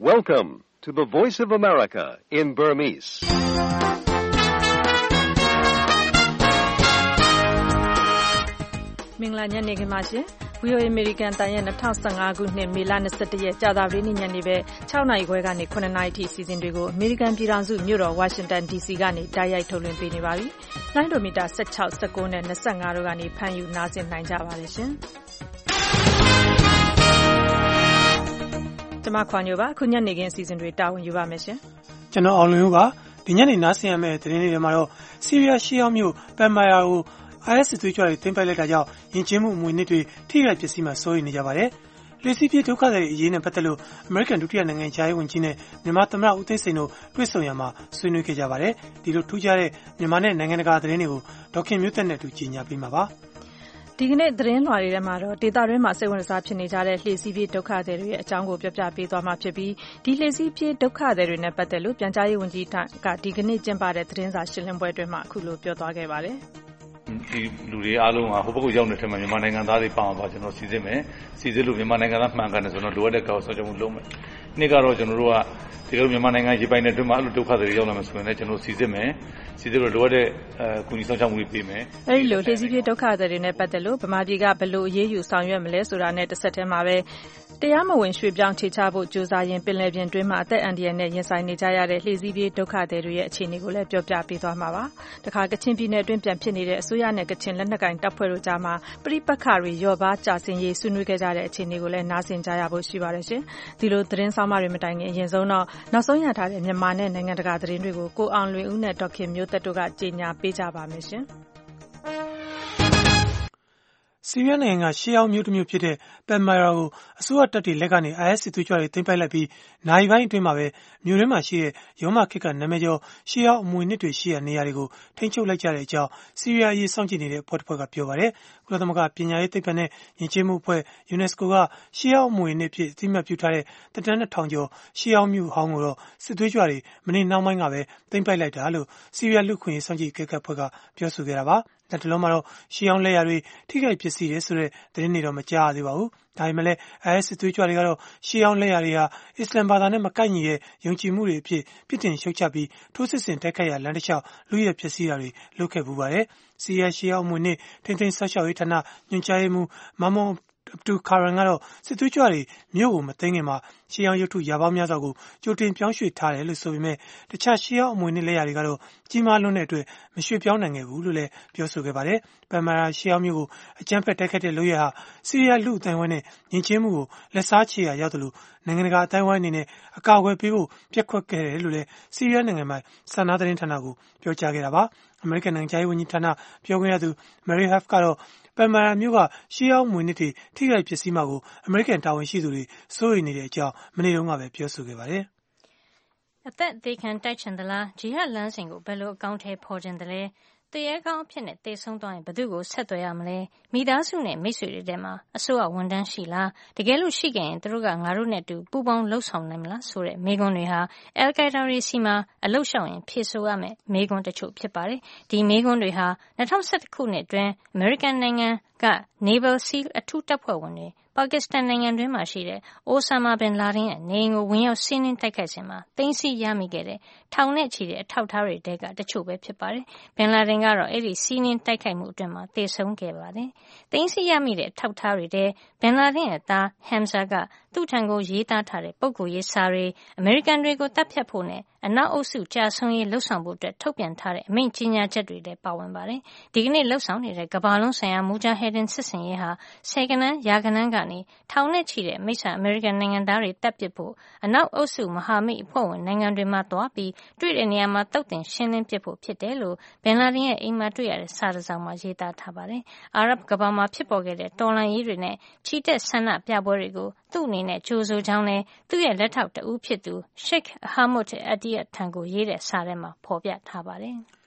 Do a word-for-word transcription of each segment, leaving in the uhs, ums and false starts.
Welcome to the Voice of America in Burmese. ။မင်္ဂလာညနေခင်းပါရှင်။ ဗီ အို အေ American တန်ရဲ့၂၀၁၅ခုနှစ်မေလ၂၁ရက်ကြာသပတေးနေ့ညနေပဲ၆နာရီခွဲကနေ၇နာရီထိစီစဉ်တွေကိုအမေရိကန်ပြည်ထောင်စုမြို့တော်ဝါရှင်တန် ဒီစီကနေတိုက်ရိုက်ထုတ်လွှင့်ပေးနေပါပြီ။လိုင်းဒိုမီတာ၁၆ ၁၉နဲ့၂၅တို့ကနေဖမ်းယူနားဆင်နိုင်ကြပါတယ်ရှင်။ကျွန်မခွန်ညိုပါခုညနေခင်းအစီအစဉ်တွေတာဝန်ယူပါမယ်ရှင်။ကျွန်တော်အောင်လွင်ဦးပါဒီညနေနားဆင်ရမယ့်သတင်းလေးတွေမှာတော့ဆီးရီးယားရှေ့ရောက်မြို့ပန်မာယာကိုအိုင်အက်စ်သွေးကြွတွေတင်ပိုက်လိုက်တာကြောင့်ယဉ်ကျေးမှုအမွေအနှစ်တွေထိခိုက်ပျက်စီးမှာစိုးရိမ်နေကြပါတယ်။လေစီးပြေဒုက္ခသည်အရေးနဲ့ပတ်သက်လို့အမေရိကန်ဒုတိယနိုင်ငံခြားရေးဝန်ကြီးနဲ့မြန်မာသမ္မတဦးသိန်းစိန်တို့တွေ့ဆုံရမှာဆွေးနွေးခဲ့ကြပါတယ်။ဒီလိုထူးခြားတဲ့မြန်မာနဲ့နိုင်ငံတကာသတင်းတွေကိုဒေါက်ခင်မျိုးသက်နဲ့အတူကြီးညာပေးမှာပါ။ဒီကနေ့သတင်းလွှာတွေထဲမှာတော့ဒေသတွင်းမှာစိတ်ဝင်စားဖြစ်နေကြတဲ့လှေစီးပြေးဒုက္ခသည်တွေရဲ့အကြောင်းကိုပြပြပေးသွားမှာဖြစ်ပြီးဒီလှေစီးပြေးဒုက္ခသည်တွေနဲ့ပတ်သက်လို့ပြန်ကြားရေးဝန်ကြီးကဒီကနေ့ကျင်းပတဲ့သတင်းစာရှင်းလင်းပွဲအတွင်းမှာအခုလိုပြောသွားခဲ့ပါတယ်။ဒီလူတွေအားလုံးကဟိုဘက်ကရောက်နေတယ်မှာမြန်မာနိုင်ငံသားတွေပါအောင်ပါကျွန်တော်စီစစ်မယ်စီစစ်လို့မြန်မာနိုင်ငံသားမှန်ကန်တယ်ဆိုတော့လိုအပ်တဲ့ကောက်ဆောက်ချက်မှုလုပ်မယ်နေ့ကတော့ကျွန်တော်တို့ကဒီလိုမြန်မာနိုင်ငံရေးပိုင်းနဲ့အတွင်းမှာအဲ့လိုဒုက္ခတွေရောက်လာမယ်ဆိုရင်လည်းကျွန်တော်စီစစ်မယ်စီစစ်လို့လိုအပ်တဲ့အဲကုညီဆောင်ချက်မှုတွေပေးမယ်အဲ့ဒီလိုလှည့်စီးပြေဒုက္ခတွေနဲ့ပတ်သက်လို့ဗမာပြည်ကဘယ်လိုအရေးယူဆောင်ရွက်မလဲဆိုတာနဲ့တစ်ဆက်တည်းမှာပဲတရားမဝင်ရွှေ့ပြောင်းခြေချဖို့ကြိုးစားရင်ပင်လယ်ပြင်တွင်းမှာအသက်အန္တရာယ်နဲ့ရင်ဆိုင်နေကြရတဲ့လှည့်စီးပြေဒုက္ခတွေရဲ့အခြေအနေကိုလည်းပြောပြပေးသွားမှာပါ။တခါကချင်ပြည်နယ်အတွင်းပြန်ဖြစ်နေတဲ့အစိုးရနဲ့ကချင်လက်နက်ကိုင်တပ်ဖွဲ့တို့ကြားမှာပြိပက္ခတွေရောပါကြာစင်ရေးဆွေးနွေးခဲ့ကြတဲ့အခြေအနေကိုလည်းနားဆင်ကြရဖို့ရှိပါတယ်ရှင်။ဒီလိုသတင်းဆောင်မတွေမတိုင်ခင်အရင်ဆုံးတော့နောက်ဆုံးရထားတဲ့မြန်မာနဲ့နိုင်ငံတကာသတင်းတွေကိုကိုအောင်လွင်ဦးနဲ့ဒေါက်ခင်မျိုးသက်တို့ကကြေညာပေးကြပါမယ်ရှင်။ဆီးရီးယားနိုင်ငံကရှေးဟောင်းမြို့တစ်မြို့ဖြစ်တဲ့ပန်မာယာကိုအစိုးရတပ်တွေလက်ကနေ အိုင်အက်စ် သွေးကြွတွေသိမ်းပိုက်လိုက်ပြီးနိုင်ပိုင်းအတွင်းမှာပဲမြို့ထဲမှာရှိတဲ့ရောမခေတ်ကနာမည်ကျော်ရှေးဟောင်းအမွေအနှစ်တွေရှိတဲ့နေရာတွေကိုထိန်းချုပ်လိုက်ကြတဲ့အကြောင်းဆီးရီးယားအရေးစောင့်ကြည့်နေတဲ့အဖွဲ့တစ်ဖွဲ့ကပြောပါတယ်။ကုလသမဂ္ဂပညာရေးသိပ္ပံနဲ့ယဉ်ကျေးမှုအဖွဲ့ UNESCO ကရှေးဟောင်းအမွေအနှစ်ဖြစ်အသိအမှတ်ပြုထားတဲ့တတန်းနှစ်ထောင်ကျော်ရှေးဟောင်းမြို့ဟောင်းကိုတော့စစ်သွေးကြွတွေမနေ့နှောင်းပိုင်းကပဲသိမ်းပိုက်လိုက်တာလို့ဆီးရီးယားလူ့ခွင့်ရေးစောင့်ကြည့်ကိစ္စအဖွဲ့ကပြောဆိုခဲ့တာပါ။လက်တလုံးမှာတော့ရှေးဟောင်းလက်ရာတွေထိခိုက်ပျက်စီးတယ်ဆိုတဲ့သတင်းတွေတော့မကြားရသေးပါဘူး။ဒါပေမဲ့လည်း အိုင်အက်စ် သွေးကြွတွေကတော့ရှေးဟောင်းလက်ရာတွေဟာအစ္စလမ်ဘာသာနဲ့မကိုက်ညီတဲ့ယုံကြည်မှုတွေအဖြစ်ပြစ်တင်ရှုတ်ချပြီးထိုးစစ်ဆင်တိုက်ခိုက်ရာလမ်းတစ်လျှောက်လူရဲပျက်စီးတာတွေလုပ်ခဲ့ပူပါတယ်။ဆီးရီးယားရှေးဟောင်းအမွေအနှစ်ထိန်းသိမ်းဆောက်ရှောက်ရေးဌာနညွှန်ကြားရေးမှူးမာမွန်အဗ်ဒူကာရန်ကတော့စစ်သွေးကြွတွေမြို့ကိုမသိမ်းခင်မှာရှေးဟောင်းရုပ်ထုရာပေါင်းများစွာကိုကြိုတင်ပြောင်းရွှေ့ထားတယ်လို့ဆိုပေမဲ့တခြားရှေးဟောင်းအမွေအနှစ်လက်ရာတွေကတော့ကြီးမားလွန်းတဲ့အတွက်မရွှေ့ပြောင်းနိုင်ခဲ့ဘူးလို့လည်းပြောဆိုခဲ့ပါတယ်။ပန်မာယာရှေးဟောင်းမြို့ကိုအကြမ်းဖက်တိုက်ခိုက်တဲ့လုပ်ရဟာဆီးရီးယားလူ့အသိုင်းအဝိုင်းနဲ့ယဉ်ကျေးမှုကိုလက်စားချေရာရောက်တယ်လို့နိုင်ငံတကာအသိုင်းအဝိုင်းအနေနဲ့အကာအကွယ်ပေးဖို့ပြက်ကွက်ခဲ့တယ်လို့လည်းဆီးရီးယားနိုင်ငံမှာစာနာသတင်းဌာနကိုပြောကြားခဲ့တာပါ။အမေရိကန်နိုင်ငံခြားရေးဝန်ကြီးဌာနပြောခွင့်ရသူမရီဟတ်ကတော့ပန်မာယာမြို့ကရှေးဟောင်းမွေနှစ်တွေထိခိုက်ပျက်စီးမှာကိုအမေရိကန်တာဝန်ရှိသူတွေစိုးရိမ်နေတဲ့အကြောင်းမနေ့တုန်းကပဲပြောဆိုခဲ့ပါတယ်။အသက်အသေးခံတိုက်ချင်သလားဂျီဟတ်လမ်းစဉ်ကိုဘယ်လိုအကောင့်ထဲပေါ်ခြင်းတလဲတရေကောင်းအဖြစ်နဲ့တည်ဆုံးသွားရင်ဘယ်သူကိုဆက်သွယ်ရမလဲမိသားစုနဲ့မိတ်ဆွေတွေထဲမှာအစိုးရဝန်ထမ်းရှိလားတကယ်လို့ရှိခဲ့ရင်သူတို့ကငါတို့နဲ့တူပူပေါင်းလှုပ်ဆောင်နိုင်မလားဆိုတဲ့မေးခွန်းတွေဟာအယ်ကိုင်ဒါတွေစီမှာအလုတ်ရှောင်ရင်ဖြေဆိုရမယ်မေးခွန်းတချို့ဖြစ်ပါတယ်ဒီမေးခွန်းတွေဟာ၂၀၁၁ခုနှစ်အတွင်းအမေရိကန်နိုင်ငံက Naval SEAL အထူးတပ်ဖွဲ့ဝင်တွေပါကစ္စတန်နိုင်ငံတွင်းမှာရှိတဲ့အိုဆာမာဘင်လာဒင်ရဲ့နေအိမ်ကိုဝင်ရောက်စီးနင်းတိုက်ခိုက်စဉ်မှာသိမ်းဆည်းရမိခဲ့တဲ့ထောင်နဲ့ချီတဲ့အထောက်အထားတွေတဲကတချို့ပဲဖြစ်ပါတယ်။ဘင်လာဒင်ကတော့အဲ့ဒီစီးနင်းတိုက်ခိုက်မှုအတွင်းမှာသေဆုံးခဲ့ပါတယ်။သိမ်းဆည်းရမိတဲ့ထောက်ထားတွေတဲဘင်လာဒင်ရဲ့သားဟမ်ဇာကသူ့ထံကိုရေးသားထားတဲ့ပုဂ္ဂိုလ်ရေးစာတွေအမေရိကန်တွေကိုတပ်ဖြတ်ဖို့နဲ့အနောက်အုပ်စုကြာဆုံးရေးလှုပ်ဆောင်ဖို့အတွက်ထုတ်ပြန်ထားတဲ့အမိန့်ကြေညာချက်တွေလည်းပါဝင်ပါတယ်။ဒီကနေ့လှုပ်ဆောင်နေတဲ့ကမ္ဘာလုံးဆိုင်ရာမူဂျာဟီဒင်စစ်စင်ရေးဟာဆယ်ကနန်းရာကနန်းကနေထောင်နဲ့ချီတဲ့မိစ္ဆာအမေရိကန်နိုင်ငံသားတွေတပ်ပစ်ဖို့အနောက်အုပ်စုမဟာမိတ်အဖွဲ့ဝင်နိုင်ငံတွေမှာသွားပြီးတွေ့တဲ့နေရာမှာတုတ်တင်ရှင်းလင်းပစ်ဖို့ဖြစ်တယ်လို့ဘင်လာဒင်ရဲ့အိမ်မှာတွေ့ရတဲ့စာတစ်စောင်မှာရေးသားထားပါတယ်။အာရပ်ကမ္ဘာမှာဖြစ်ပေါ်ခဲ့တဲ့တော်လှန်ရေးတွေနဲ့ချီတက်ဆန္ဒပြပွဲတွေကိုသူ့အနေနဲ့ကြိုးဆိုကြောင်းနဲ့သူ့ရဲ့လက်ထောက်တဦးဖြစ်သူရှိတ်ဟာမွတ်အဒီယတ်ထံကိုရေးတဲ့စာထဲမှာဖော်ပြထားပါတယ်။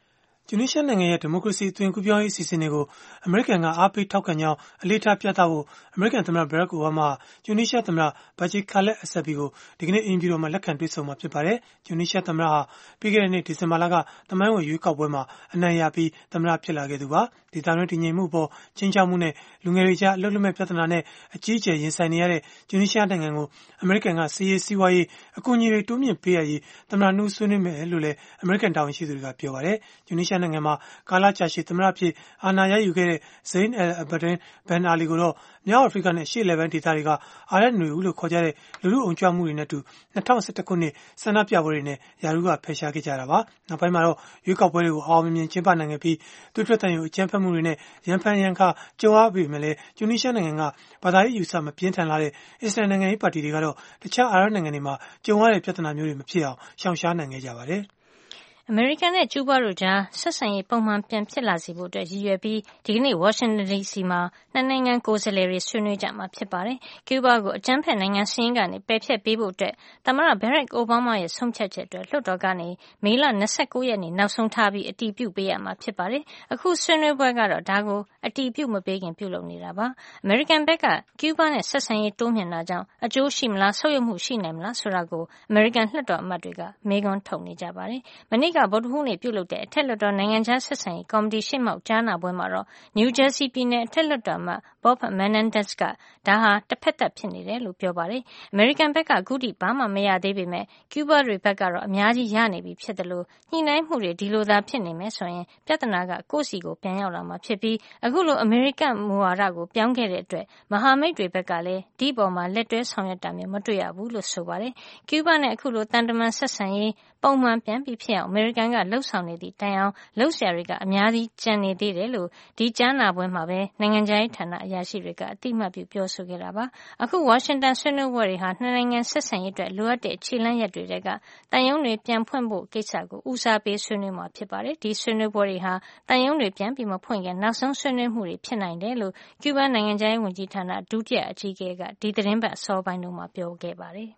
တူနီးရှားနိုင်ငံရဲ့ဒီမိုကရေစီအသွင်ကူးပြောင်းရေးအစီအစဉ်တွေကိုအမေရိကန်ကအားပေးထောက်ခံကြောင်းအလေးထားပြသဖို့အမေရိကန်သမ္မတဘရက်အိုဘားမားတူနီးရှားသမ္မတဘာဂျီခါလက်အဆက်ဘီကိုဒီကနေ့အင်ဂျီရိုမှာလက်ခံတွေ့ဆုံမှာဖြစ်ပါတယ်။တူနီးရှားသမ္မတဟာပြီးခဲ့တဲ့နှစ်ဒီဇင်ဘာလကသမိုင်းဝင်ရွေးကောက်ပွဲမှာအနိုင်ရပြီးသမ္မတဖြစ်လာခဲ့သူပါ။ဒေသတွင်းတည်ငြိမ်မှုပေါ်ချင်းချောက်မှုနဲ့လူငယ်တွေကြားအလုပ်လုပ်မဲ့ပြဿနာနဲ့အကြီးအကျယ်ရင်ဆိုင်နေရတဲ့တူနီးရှားနိုင်ငံကိုအမေရိကန်ကစီးရေးစီးပွားရေးအကူအညီတွေတိုးမြင့်ပေးရရေးသမ္မတနှုတ်ဆွေးနွေးမယ်လို့လည်းအမေရိကန်တာဝန်ရှိသူတွေကပြောပါတယ်။တူနီးရှားနိုင်ငံမှာကာလကြာရှည်သမ္မတဖြစ်အာဏာရယူခဲ့တဲ့ Zein al-Abidine Ben Ali ကိုတော့မြောက်အာဖရိကနဲ့အရှေ့အလယ်ပိုင်းဒေသတွေကအာရပ်နွေဦးလို့ခေါ်ကြတဲ့လူထုအုံကြွမှုတွေနဲ့အတူ၂၀၁၁ခုနှစ်ဆန္ဒပြပွဲတွေနဲ့ယာရုကဖယ်ရှားခဲ့ကြတာပါ။နောက်ပိုင်းမှာတော့ရွေးကောက်ပွဲတွေကိုအောင်မြင်မြင်ကျင်းပနိုင်ခဲ့ပြီးသူထွက်တန်ယူအကြမ်းဖက်မှုတွေနဲ့ရန်ဖန်ရန်ခါကြုံရပေမဲ့လည်းတူနီးရှားနိုင်ငံကဘာသာရေးယူဆမပြင်းထန်လာတဲ့အစ္စလာမ်နိုင်ငံရေးပါတီတွေကတော့တခြားအာရပ်နိုင်ငံတွေမှာကြုံရတဲ့ပြဿနာမျိုးတွေမဖြစ်အောင်ရှောင်ရှားနိုင်ခဲ့ကြပါတယ်။အမေရိကန်နဲ့ကျူးဘားတို့ကြားဆက်ဆံရေးပုံမှန်ပြန်ဖြစ်လာစေဖို့အတွက်ရည်ရွယ်ပြီးဒီကနေ့ဝါရှင်တန်ဒီစီမှာနှစ်နိုင်ငံကိုယ်စားလှယ်တွေဆွေးနွေးကြမှာဖြစ်ပါတယ်။ကျူးဘားကိုအကြမ်းဖက်နိုင်ငံစင်းကနေပယ်ဖျက်ပေးဖို့အတွက်သမ္မတဘရက်အိုဘားမားရဲ့ဆုံးဖြတ်ချက်အတွက်လွှတ်တော်ကနေမေလ၂၉ရက်နေ့နောက်ဆုံးထားပြီးအတည်ပြုပေးရမှာဖြစ်ပါတယ်။အခုဆွေးနွေးပွဲကတော့ဒါကိုအတည်ပြုမပေးခင်ပြုလုပ်နေတာပါ။အမေရိကန်ဘက်ကကျူးဘားနဲ့ဆက်ဆံရေးတိုးမြှင့်တာကြောင့်အကျိုးရှိမလားဆုတ်ယုတ်မှုရှိနိုင်မလားဆိုတာကိုအမေရိကန်လွှတ်တော်အမတ်တွေကမေးခွန်းထုတ်နေကြပါတယ်။မနေ့ကဗုဒ္ဓဟူးနေ့ပြုလုပ်တဲ့အထက်လွှတ်တော်နိုင်ငံခြားဆက်ဆံရေးကော်မတီရှေ့မှောက်ကြားနာပွဲမှာတော့နယူးဂျာစီပြည်နယ်အထက်လွှတ်တော်အမတ် Bob Menendez ကဒါဟာတစ်ဖက်သက်ဖြစ်နေတယ်လို့ပြောပါတယ်။အမေရိကန်ဘက်ကအခုထိဘာမှမရသေးပေမဲ့ကျူးဘားတွေဘက်ကတော့အများကြီးရနေပြီဖြစ်တယ်လို့ညှိနှိုင်းမှုတွေဒီလိုသာဖြစ်နေမယ်ဆိုရင်ပြဿနာကကိုယ့်စီကိုပြန်ရောက်လာမှာဖြစ်ပြီးအခုလိုအမေရိကန်မူဝါဒကိုပြောင်းခဲ့တဲ့အတွက်မဟာမိတ်တွေဘက်ကလည်းဒီပေါ်မှာလက်တွဲဆောင်ရွက်တာမျိုးမတွေ့ရဘူးလို့ဆိုပါတယ်။ကျူးဘားနဲ့အခုလိုတန်တမန်ဆက်ဆံရေးပုံမှန်ပြန်ပြီးဖြစ်အောင်အမေရိကန်ကလှုပ်ဆောင်နေသည့်တိုင်အောင်လှုပ်ရှားတွေကအများကြီးကြံနေသေးတယ်လို့ဒီကြားနာပွဲမှာပဲနိုင်ငံခြားရေးဌာနအရာရှိတွေကအတိအမှတ်ပြုပြောဆိုခဲ့တာပါအခုဝါရှင်တန်ဆွေးနွေးပွဲတွေဟာနှစ်နိုင်ငံဆက်ဆံရေးအတွက်လိုအပ်တဲ့ခြေလှမ်းရက်တွေကတန်ယုံတွေပြန်ဖွင့်ဖို့ကိစ္စကိုဦးစားပေးဆွေးနွေးမှာဖြစ်ပါတယ်ဒီဆွေးနွေးပွဲတွေဟာတန်ယုံတွေပြန်ပြီးမဖွင့်ခင်နောက်ဆုံးဆွေးနွေးမှုတွေဖြစ်နိုင်တယ်လို့ကျူးဘားနိုင်ငံခြားရေးဝန်ကြီးဌာနဒုတိယအကြီးအကဲကဒီသတင်းပတ်အစောပိုင်းတုန်းကပြောခဲ့ပါတယ်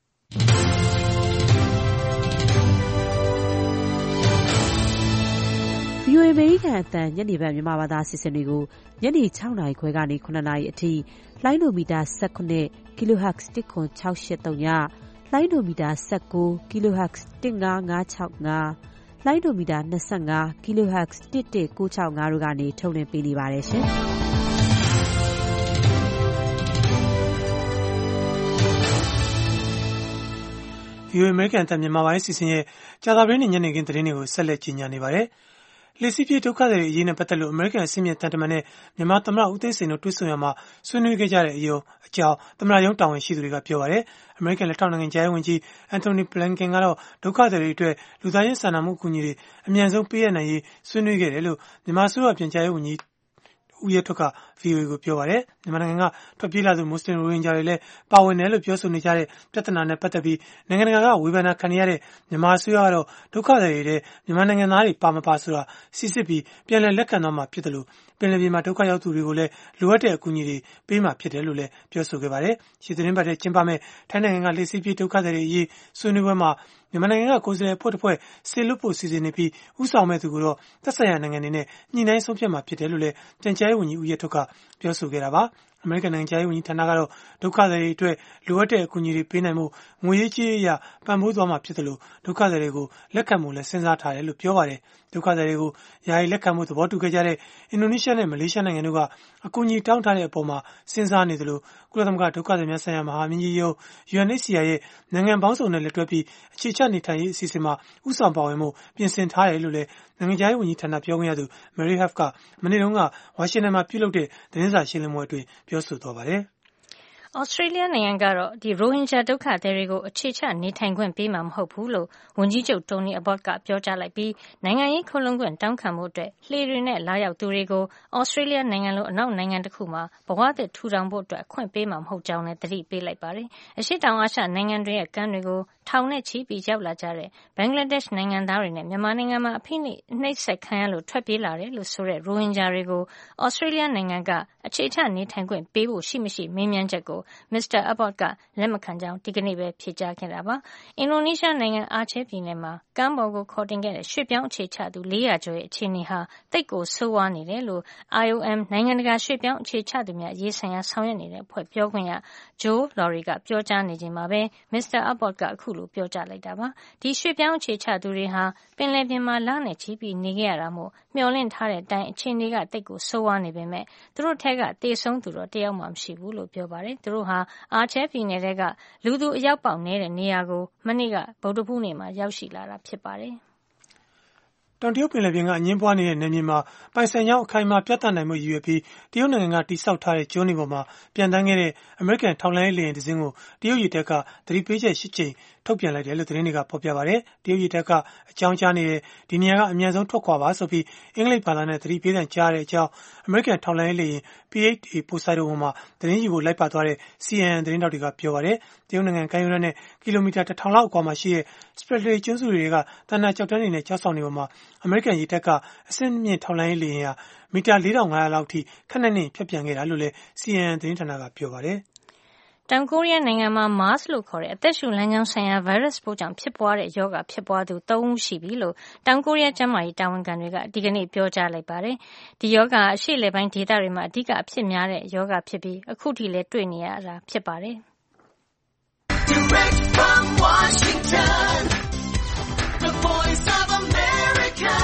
ဗီအိုအေ အမေရိကန်အသံညနေဘက်မြန်မာဘာသာအစီအစဉ်တွေကိုညနေ၆နာရီခွဲကနေ၇နာရီအထိလိုင်းဒိုမီတာ၁၇ Kilohertz ၁ခွန်၆၈၃ညလိုင်းဒိုမီတာ၁၉ Kilohertz ၁၅၅၆၅လိုင်းဒိုမီတာ၂၅ Kilohertz ၁၁၉၆၅တို့ကနေထုတ်လွှင့်ပေးနေပါတယ်ရှင်။ဗီအိုအေ အမေရိကန်အသံမြန်မာပိုင်းအစီအစဉ်ရဲ့ကြာသပတေးနေ့ညနေခင်းသတင်းတွေကိုဆက်လက်ကြီးညာနေပါတယ်။လှေစီးပြေးဒုက္ခသည်တွေအရေးနဲ့ပတ်သက်လို့အမေရိကန်အဆင့်မြင့်တန်တမန်နဲ့မြန်မာသမ္မတဦးသိန်းစိန်တို့တွေ့ဆုံရမှာဆွေးနွေးခဲ့ကြတဲ့အယောအကြောင်းသမ္မတရုံးတာဝန်ရှိသူတွေကပြောပါတယ်။အမေရိကန်လက်ထောက်နိုင်ငံခြားရေးဝန်ကြီးအန်တိုနီဘလန်ကင်ကတော့ဒုက္ခသည်တွေအတွက်လူသားချင်းစာနာမှုအကူအညီတွေအမြန်ဆုံးပေးရနိုင်ရေးဆွေးနွေးခဲ့တယ်လို့မြန်မာအစိုးရပြန်ကြားရေးဝန်ကြီးဦးရဲထွဋ်က ဗီအိုအေကိုပြောပါတယ်။မြန်မာနိုင်ငံကထွက်ပြေးလာသူမွတ်စလင်ရိုဟင်ဂျာတွေလည်းပါဝင်တယ်လို့ပြောဆိုနေကြတဲ့ပြဿနာနဲ့ပတ်သက်ပြီးနိုင်ငံတကာကဝေဖန်တာခံနေရတဲ့မြန်မာအစိုးရကတော့ဒုက္ခသည်တွေမြန်မာနိုင်ငံသားတွေပါမပါဆိုတာစစ်စစ်ပြီးပြန်လည်လက်ခံသွားမှာဖြစ်တယ်လို့ပင်လယ်ပြင်မှာဒုက္ခရောက်သူတွေကိုလည်းလိုအပ်တဲ့အကူအညီတွေပေးမှာဖြစ်တယ်လို့လည်းပြောဆိုခဲ့ပါတယ်။ရှေ့သတင်းပတ်ထဲကျင်းပမဲ့ထိုင်းနိုင်ငံကလက်စီပြေးဒုက္ခသည်တွေအရေးဆွေးနွေးပွဲမှာမြန်မာနိုင်ငံကကိုယ်စားလှယ်အဖွဲ့တစ်ဖွဲ့ဆေလွတ်ဖို့စီစဉ်နေပြီးဥဆောင်မဲ့သူကိုတော့သက်ဆိုင်ရာနိုင်ငံတွေနဲ့ညှိနှိုင်းဆုံးဖြတ်မှာဖြစ်တယ်လို့လည်းပြန်ကြားရေးဝန်ကြီးဦးရဲထွဋ်ကပြောဆိုခဲ့တာပါအမေရိကန်နိုင်ငံခြားရေးဝန်ကြီးဌာနကတော့ဒုက္ခသည်တွေအတွက်လိုအပ်တဲ့အကူအညီတွေပေးနိုင်မှုငွေရေးကြေးရေးအရပံ့ပိုးသွားမှာဖြစ်တယ်လို့ဒုက္ခသည်တွေကိုလက်ခံမှုလည်းစဉ်းစားထားတယ်လို့ပြောပါတယ်ဒုက္ခသည်တွေကိုယာယီလက်ခံမှုသဘောတူခဲ့ကြတဲ့အင်ဒိုနီးရှားနဲ့မလေးရှားနိုင်ငံတို့ကအကူအညီတောင်းထားတဲ့အပေါ်မှာစဉ်းစားနေတယ်လို့ကုလသမဂ္ဂဒုက္ခသည်များဆိုင်ရာမဟာမင်းကြီးရုံး ယူအန် အိတ်ချ်စီအာ ရဲ့နိုင်ငံပေါင်းစုံနဲ့လက်တွဲပြီးအခြေချနေထိုင်ရေးအစီအစဉ်မှာဥဆောင်ပါဝင်မှုပြင်ဆင်ထားတယ်လို့လည်းနိုင်ငံခြားရေးဝန်ကြီးဌာနပြောခွင့်ရသူ Mary Harf ကမနေ့တုန်းကဝါရှင်တန်မှာပြုလုပ်တဲ့သတင်းစာရှင်းလင်းပွဲအတွင်းပြောဆိုသွားပါတယ်။ဩစတြေးလျနိုင်ငံကတော့ဒီရိုဟင်ဂျာဒုက္ခသည်တွေကိုအခြေချနေထိုင်ခွင့်ပေးမှာမဟုတ်ဘူးလို့ဝန်ကြီးချုပ်တိုနီအဘော့တ်ကပြောကြားလိုက်ပြီးနိုင်ငံရေးခိုလှုံခွင့်တောင်းခံမှုအတွက်လှေတွေနဲ့လာရောက်သူတွေကိုဩစတြေးလျနိုင်ငံလိုအနောက်နိုင်ငံတစ်ခုမှာဘဝသစ်ထူထောင်ဖို့အတွက်အခွင့်ပေးမှာမဟုတ်ကြောင်းလည်းသတိပေးလိုက်ပါတယ်။အရှေ့တောင်အာရှနိုင်ငံတွေရဲ့ကမ်းတွေကိုထောင်နဲ့ချီပြီးရောက်လာကြတဲ့ဘင်္ဂလားဒေ့ရှ်နိုင်ငံသားတွေနဲ့မြန်မာနိုင်ငံမှာအဖိနှိပ်စက်ခံရလို့ထွက်ပြေးလာတယ်လို့ဆိုတဲ့ရိုဟင်ဂျာတွေကိုဩစတြေးလျနိုင်ငံကအခြေချနေထိုင်ခွင့်ပေးဖို့ရှိမရှိမေးမြန်းချက်ကိုမစ္စတာ Abbott ကလက်မခံကြောင်းဒီကနေ့ပဲဖြေကြားခဲ့တာပါ။အင်ဒိုနီးရှားနိုင်ငံအာချဲပြည်နယ်မှာကမ်းပေါ်ကိုခေါ်တင်ခဲ့တဲ့ရွှေ့ပြောင်းအခြေချသူလေးရာကျော်ရဲ့အခြေအနေဟာသိပ်ကိုဆိုးဝါးနေတယ်လို့ I O M နိုင်ငံတကာရွှေ့ပြောင်းအခြေချသူများအရေးဆိုင်ရာဆောင်ရွက်နေတဲ့အဖွဲ့ပြောခွင့်ရ Joe Laurie ကပြောကြားနေချိန်မှာပဲမစ္စတာ Abbott ကအခုလိုပြောကြားလိုက်တာပါ။ဒီရွှေ့ပြောင်းအခြေချသူတွေဟာပင်လယ်ပြင်မှာလနဲ့ချီပြီးနေခဲ့ရတာမို့မျှော်လင့်ထားတဲ့အတိုင်းအခြေအနေကသိပ်ကိုဆိုးဝါးနေပေမဲ့သူတို့ထက်ကတေဆုံးသူတော့တယောက်မှမရှိဘူးလို့ပြောပါတယ်။သူတို့ဟာအာချဲပြည်နယ်ကလူသူအရောက်ပေါက်နေတဲ့နေရာကိုမနေ့ကဗုဒ္ဓဟူးနေ့မှာရောက်ရှိလာတာဖြစ်ပါတယ်။တောင်တရုတ်ပင်လယ်ပြင်ကအငင်းပွားနေတဲ့နယ်မြေမှာပိုင်ဆိုင်ကြောင်းအခိုင်အမာပြသနိုင်မှုရည်ရွယ်ပြီးတရုတ်နိုင်ငံကတိစောက်ထားတဲ့ကျွန်းတွေပေါ်မှာပြန်တန်းခဲ့တဲ့အမေရိကန်ထောက်လှမ်းရေးလေယာဉ်တစ်စင်းကိုတရုတ်ရေတပ်ကသတိပေးချက်ရှစ်ကြိမ်ထုတ်ပြန်လိုက်တယ်လို့သတင်းတွေကဖော်ပြပါတယ်။တရုတ်ရေတပ်ကအကြောင်းကြားနေတဲ့ဒီနေရာကအမြန်ဆုံးထွက်ခွာပါဆိုပြီးအင်္ဂလိပ်ဘာသာနဲ့သတိပေးသံကြားတဲ့အကြောင်းအမေရိကန်ထောက်လှမ်းရေးလေယာဉ် P eight A Poseidon ပေါ်မှာသတင်းယူဖို့လိုက်ပါသွားတဲ့ C N N သတင်းတောက်တွေကပြောပါတယ်။တရုတ်နိုင်ငံကမ်းရိုးတန်းနဲ့ကီလိုမီတာတစ်ထောင်လောက်အကွာမှာရှိတဲ့ Spratly ကျွန်းစုတွေကတန်တာကျောက်တန်းတွေနဲ့ကျောက်ဆောင်တွေပေါ်မှာအမေရိကန်ရေတပ်ကအဆင့်မြင့်ထောက်လှမ်းရေးလေယာဉ်ဟာမီတာလေးထောင်ငါးရာလောက်ထိခက်နဲ့နဲ့ဖြတ်ပြန်ခဲ့တာလို့လည်း C N N သတင်းဌာနကပြောပါတယ်။တောင်ကိုရီးယားနိုင်ငံမှာ MERS လို့ခေါ်တဲ့အသက်ရှူလမ်းကြောင်းဆိုင်ရာဗိုင်းရပ်စ်ပိုးကြောင့်ဖြစ်ပွားတဲ့ရောဂါဖြစ်ပွားသူသုံးဦးရှိပြီလို့တောင်ကိုရီးယားကျန်းမာရေးတာဝန်ခံတွေကဒီကနေ့ပြောကြားလိုက်ပါတယ်။ဒီရောဂါအရှေ့အလယ်ပိုင်းဒေသတွေမှာအဓိကအဖြစ်များတဲ့ရောဂါဖြစ်ပြီးအခုထိလည်းတွေ့နေရတာဖြစ်ပါတယ်။ Direct from Washington, the Voice of America,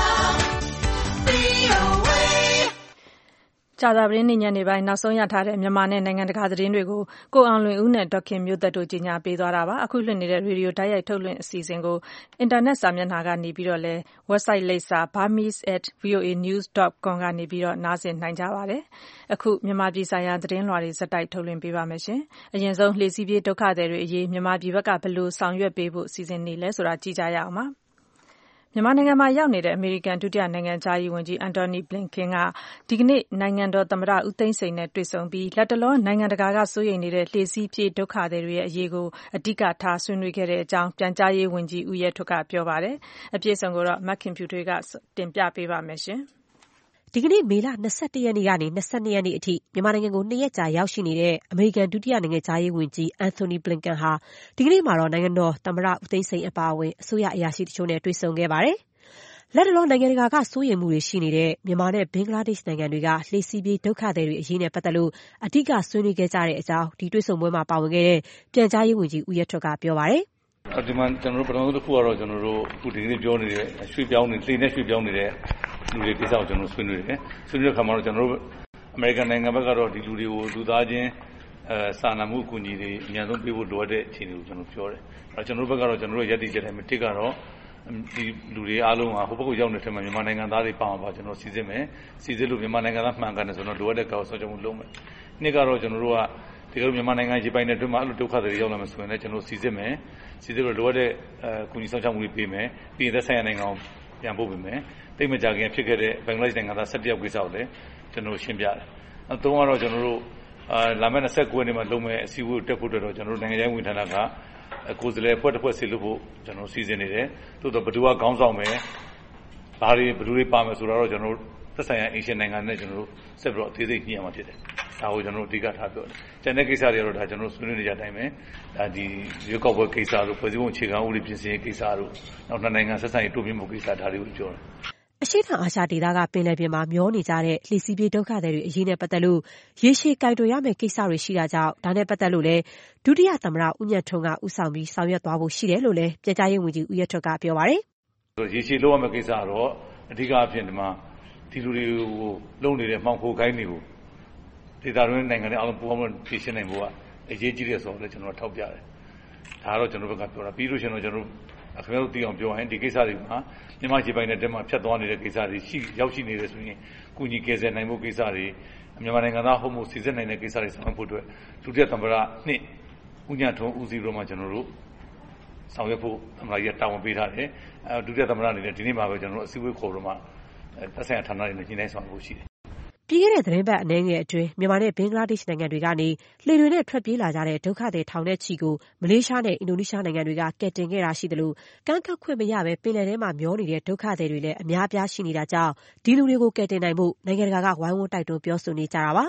V O A ကြာသပတေးနေ့ညနေပိုင်းနောက်ဆုံးရထားတဲ့မြန်မာနဲ့နိုင်ငံတကာသတင်းတွေကိုကိုအောင်လွင်ဦးနဲ့ဒေါက်ခင်မျိုးသက်တို့ကြီးညာပေးသွားတာပါအခုလွှင့်နေတဲ့ရေဒီယိုတိုက်ရိုက်ထုတ်လွှင့်အစီအစဉ်ကိုအင်တာနက်စာမျက်နှာကနေပြီးတော့လဲ website လိပ်စာ burmese at voa news dot com ကနေပြီးတော့နားဆင်နိုင်ကြပါတယ်အခုမြန်မာပြည်ဆိုင်ရာသတင်းလွှာတွေစက်တိုက်ထုတ်လွှင့်ပေးပါမယ်ရှင်အရင်ဆုံးလှေစီးပြေးဒုက္ခသည်တွေအရေးမြန်မာပြည်ဘက်ကဘယ်လိုဆောင်ရွက်ပေးဖို့စီစဉ်နေလဲဆိုတာကြည့်ကြရအောင်ပါမြန်မာနိုင်ငံမှာရောက်နေတဲ့အမေရိကန်ဒုတိယနိုင်ငံခြားရေးဝန်ကြီးအန်တိုနီဘလင်ကန်ကဒီကနေ့နိုင်ငံတော်သမ္မတဦးသိန်းစိန်နဲ့တွေ့ဆုံပြီးလက်တလောနိုင်ငံတကာကစိုးရိမ်နေတဲ့လှေစီးပြေးဒုက္ခသည်တွေရဲ့အရေးကိုအဓိကထားဆွေးနွေးခဲ့တဲ့အကြောင်းပြန်ကြားရေးဝန်ကြီးဦးရဲထွဋ်ကပြောပါတယ်အပြည့်အစုံကိုတော့မခင်ဖြူထွေးကတင်ပြပေးပါမယ်ရှင်ဒီကနေ့မေလ၂၁ရက်နေ့ကနေ၂၂ရက်နေ့အထိမြန်မာနိုင်ငံကိုနှစ်ရက်ကြာရောက်ရှိနေတဲ့အမေရိကန်ဒုတိယနိုင်ငံခြားရေးဝန်ကြီးအန်တိုနီဘလင်ကန်ဟာဒီကနေ့မှာတော့နိုင်ငံတော်သမ္မတဦးသိန်းစိန်အပါအဝင်အစိုးရအရာရှိတချို့နဲ့တွေ့ဆုံခဲ့ပါတယ်။လက်တလောနိုင်ငံတကာကစိုးရိမ်မှုတွေရှိနေတဲ့မြန်မာနဲ့ဘင်္ဂလားဒေ့ရှ်နိုင်ငံတွေကလှေစီးပြေးဒုက္ခသည်တွေအရေးနဲ့ပတ်သက်လို့အဓိကဆွေးနွေးခဲ့ကြတဲ့အကြောင်းဒီတွေ့ဆုံပွဲမှာပါဝင်ခဲ့တဲ့ပြန်ကြားရေးဝန်ကြီးဦးရဲထွဋ်ကပြောပါတယ်။ဒီမှာကျွန်တော်တို့ပထမဆုံးတစ်ခုကတော့ကျွန်တော်တို့အခုဒီနေ့ပြောနေတဲ့ရွှေ့ပြောင်းနေလှေနဲ့ရွှေ့ပြောင်းနေတဲ့လူတွေကိစ္စကိုကျွန်တော်ဆွေးနွေးတယ်။ဆွေးနွေးတဲ့အခါမှာတော့ကျွန်တော်တို့အမေရိကန်နိုင်ငံဘက်ကတော့ဒီလူတွေကိုလူသားချင်းအဲစာနာမှုအကူအညီတွေအများဆုံးပေးဖို့လိုအပ်တဲ့အခြေအနေကိုကျွန်တော်ပြောတယ်။အဲကျွန်တော်တို့ဘက်ကတော့ကျွန်တော်တို့ရည်တည်ချက်တိုင်းမှာတစ်ကတော့ဒီလူတွေအားလုံးကဟိုဘက်ကရောက်နေတယ်မှာမြန်မာနိုင်ငံသားတွေပါမှာပါကျွန်တော်စီစစ်မယ်။စီစစ်လို့မြန်မာနိုင်ငံသားမှန်ကန်တယ်ဆိုတော့လိုအပ်တဲ့ကောက်ဆောက်ချက်မှုလုပ်မယ်။နှစ်ကတော့ကျွန်တော်တို့ကဒီလိုမြန်မာနိုင်ငံရေးပိုင်းတဲ့အတွင်းမှာအဲ့လိုဒုက္ခတွေရောက်လာမှဆိုရင်လည်းကျွန်တော်စီစစ်မယ်။စီစစ်လို့လိုအပ်တဲ့အဲကူညီဆောင်ချက်မှုတွေပေးမယ်။ပြီးရင်သက်ဆိုင်ရာနိုင်ငံကိုပြန်ပို့ပေးမယ်။တိတ်မကြခင်ဖြစ်ခဲ့တဲ့ဘင်္ဂလားဒေ့ရှ်နိုင်ငံသား၁၁ယောက်ကိစ္စကိုလည်းကျွန်တော်ရှင်းပြတယ်။နောက်သုံးကတော့ကျွန်တော်တို့အာလာမယ့်၂၉ရက်နေ့မှာလုပ်မယ်အစည်းအဝေးကိုတက်ဖို့အတွက်တော့ကျွန်တော်တို့နိုင်ငံရေးဝန်ထမ်းကကိုယ်စားလှယ်အဖွဲ့တစ်ဖွဲ့စီလို့ဖို့ကျွန်တော်စီစဉ်နေတယ်။သို့တော့ဘယ်သူကခေါင်းဆောင်မယ်။ဘာတွေဘယ်သူတွေပါမယ်ဆိုတော့ကျွန်တော်တို့သက်ဆိုင်ရာအင်ရှင်နိုင်ငံနဲ့ကျွန်တော်တို့ဆက်ပြီးတော့အသေးစိတ်ညှိရမှာဖြစ်တယ်။ဒါကိုကျွန်တော်တို့အဓိကထားပြောတယ်။ကျန်တဲ့ကိစ္စတွေကတော့ဒါကျွန်တော်ဆွေးနွေးနေကြတိုင်းပဲ။ဒါဒီရွေးကောက်ပွဲကိစ္စတို့ဖွဲ့စည်းပုံအခြေခံဥပဒေပြင်ဆင်ရေးကိစ္စတို့နောက်နှစ်နိုင်ငံဆက်ဆံရေးတိုးမြှင့်မှုကိစ္စဒါတွေကိုပြောတယ်။အရှေ့တောင်အာရှဒေသကပင်လယ်ပြင်မှာမျောနေကြတဲ့လှေစီးပြေးဒုက္ခသည်တွေအရေးနဲ့ပတ်သက်လို့ရေရှည်ကိုင်တွယ်ရမယ့်ကိစ္စတွေရှိတာကြောင့်ဒါနဲ့ပတ်သက်လို့လည်းဒုတိယသမ္မတဦးမြတ်ထွန်းကဦးဆောင်ပြီးဆောင်ရွက်သွားဖို့ရှိတယ်လို့လည်းပြန်ကြားရေးဝန်ကြီးဦးရဲထွဋ်ကပြောပါတယ်။ရေရှည်လုပ်ရမယ့်ကိစ္စကတော့အဓိကအဖြစ်ဒီမှာဒီလူတွေကိုလုံနေတဲ့မှောင်ခိုခိုင်းတွေကိုဒေသတွင်းနိုင်ငံတွေအားလုံးပူးပေါင်းဖြေရှင်းနိုင်ဖို့ကအရေးကြီးတယ်ဆိုတော့လည်းကျွန်တော်ထောက်ပြတယ်။ဒါကတော့ကျွန်တော်ဘက်ကပြောတာပြီးလို့ရှိရင်တော့ကျွန်တော်ခင်ဗျားတို့သိအောင်ပြောရင်ဒီကိစ္စတွေမှာမြန်မာခြေပိုင်နဲ့တက်မှာဖြတ်သွားနေတဲ့ကိစ္စတွေရှိရောက်ရှိနေတယ်ဆိုရင်ကုညီကယ်ဆယ်နိုင်မှုကိစ္စတွေမြန်မာနိုင်ငံသားဟုတ်မှုစီစစ်နိုင်တဲ့ကိစ္စတွေဆောင်ရွက်ဖို့အတွက်ဒုတိယသမ္မတနှစ်ဦးညထွန်းဦးစီးတို့မှကျွန်တော်တို့ဆောင်ရွက်ဖို့သမ္မတကြီးတာဝန်ပေးထားတယ်အဲဒုတိယသမ္မတအနေနဲ့ဒီနေ့မှာပဲကျွန်တော်တို့အစည်းအဝေးခေါ်တော့မှသက်ဆိုင်ရာဌာနတွေနဲ့ညှိနှိုင်းဆောင်ရွက်ဖို့ရှိတယ်ပြီးခဲ့တဲ့သတင်းပတ်အနည်းငယ်အတွင်းမြန်မာနဲ့ဘင်္ဂလားဒေ့ရှ်နိုင်ငံတွေကနေလှေတွေနဲ့ထွက်ပြေးလာကြတဲ့ဒုက္ခသည်ထောင်နဲ့ချီကိုမလေးရှားနဲ့အင်ဒိုနီးရှားနိုင်ငံတွေကကယ်တင်ခဲ့တာရှိသလိုကမ်းကပ်ခွင့်မရဘဲပင်လယ်ထဲမှာမျောနေတဲ့ဒုက္ခသည်တွေလည်းအများအပြားရှိနေတာကြောင့်ဒီလူတွေကိုကယ်တင်နိုင်ဖို့နိုင်ငံတကာကဝိုင်းဝန်းတိုက်တွန်းပြောဆိုနေကြတာပါ။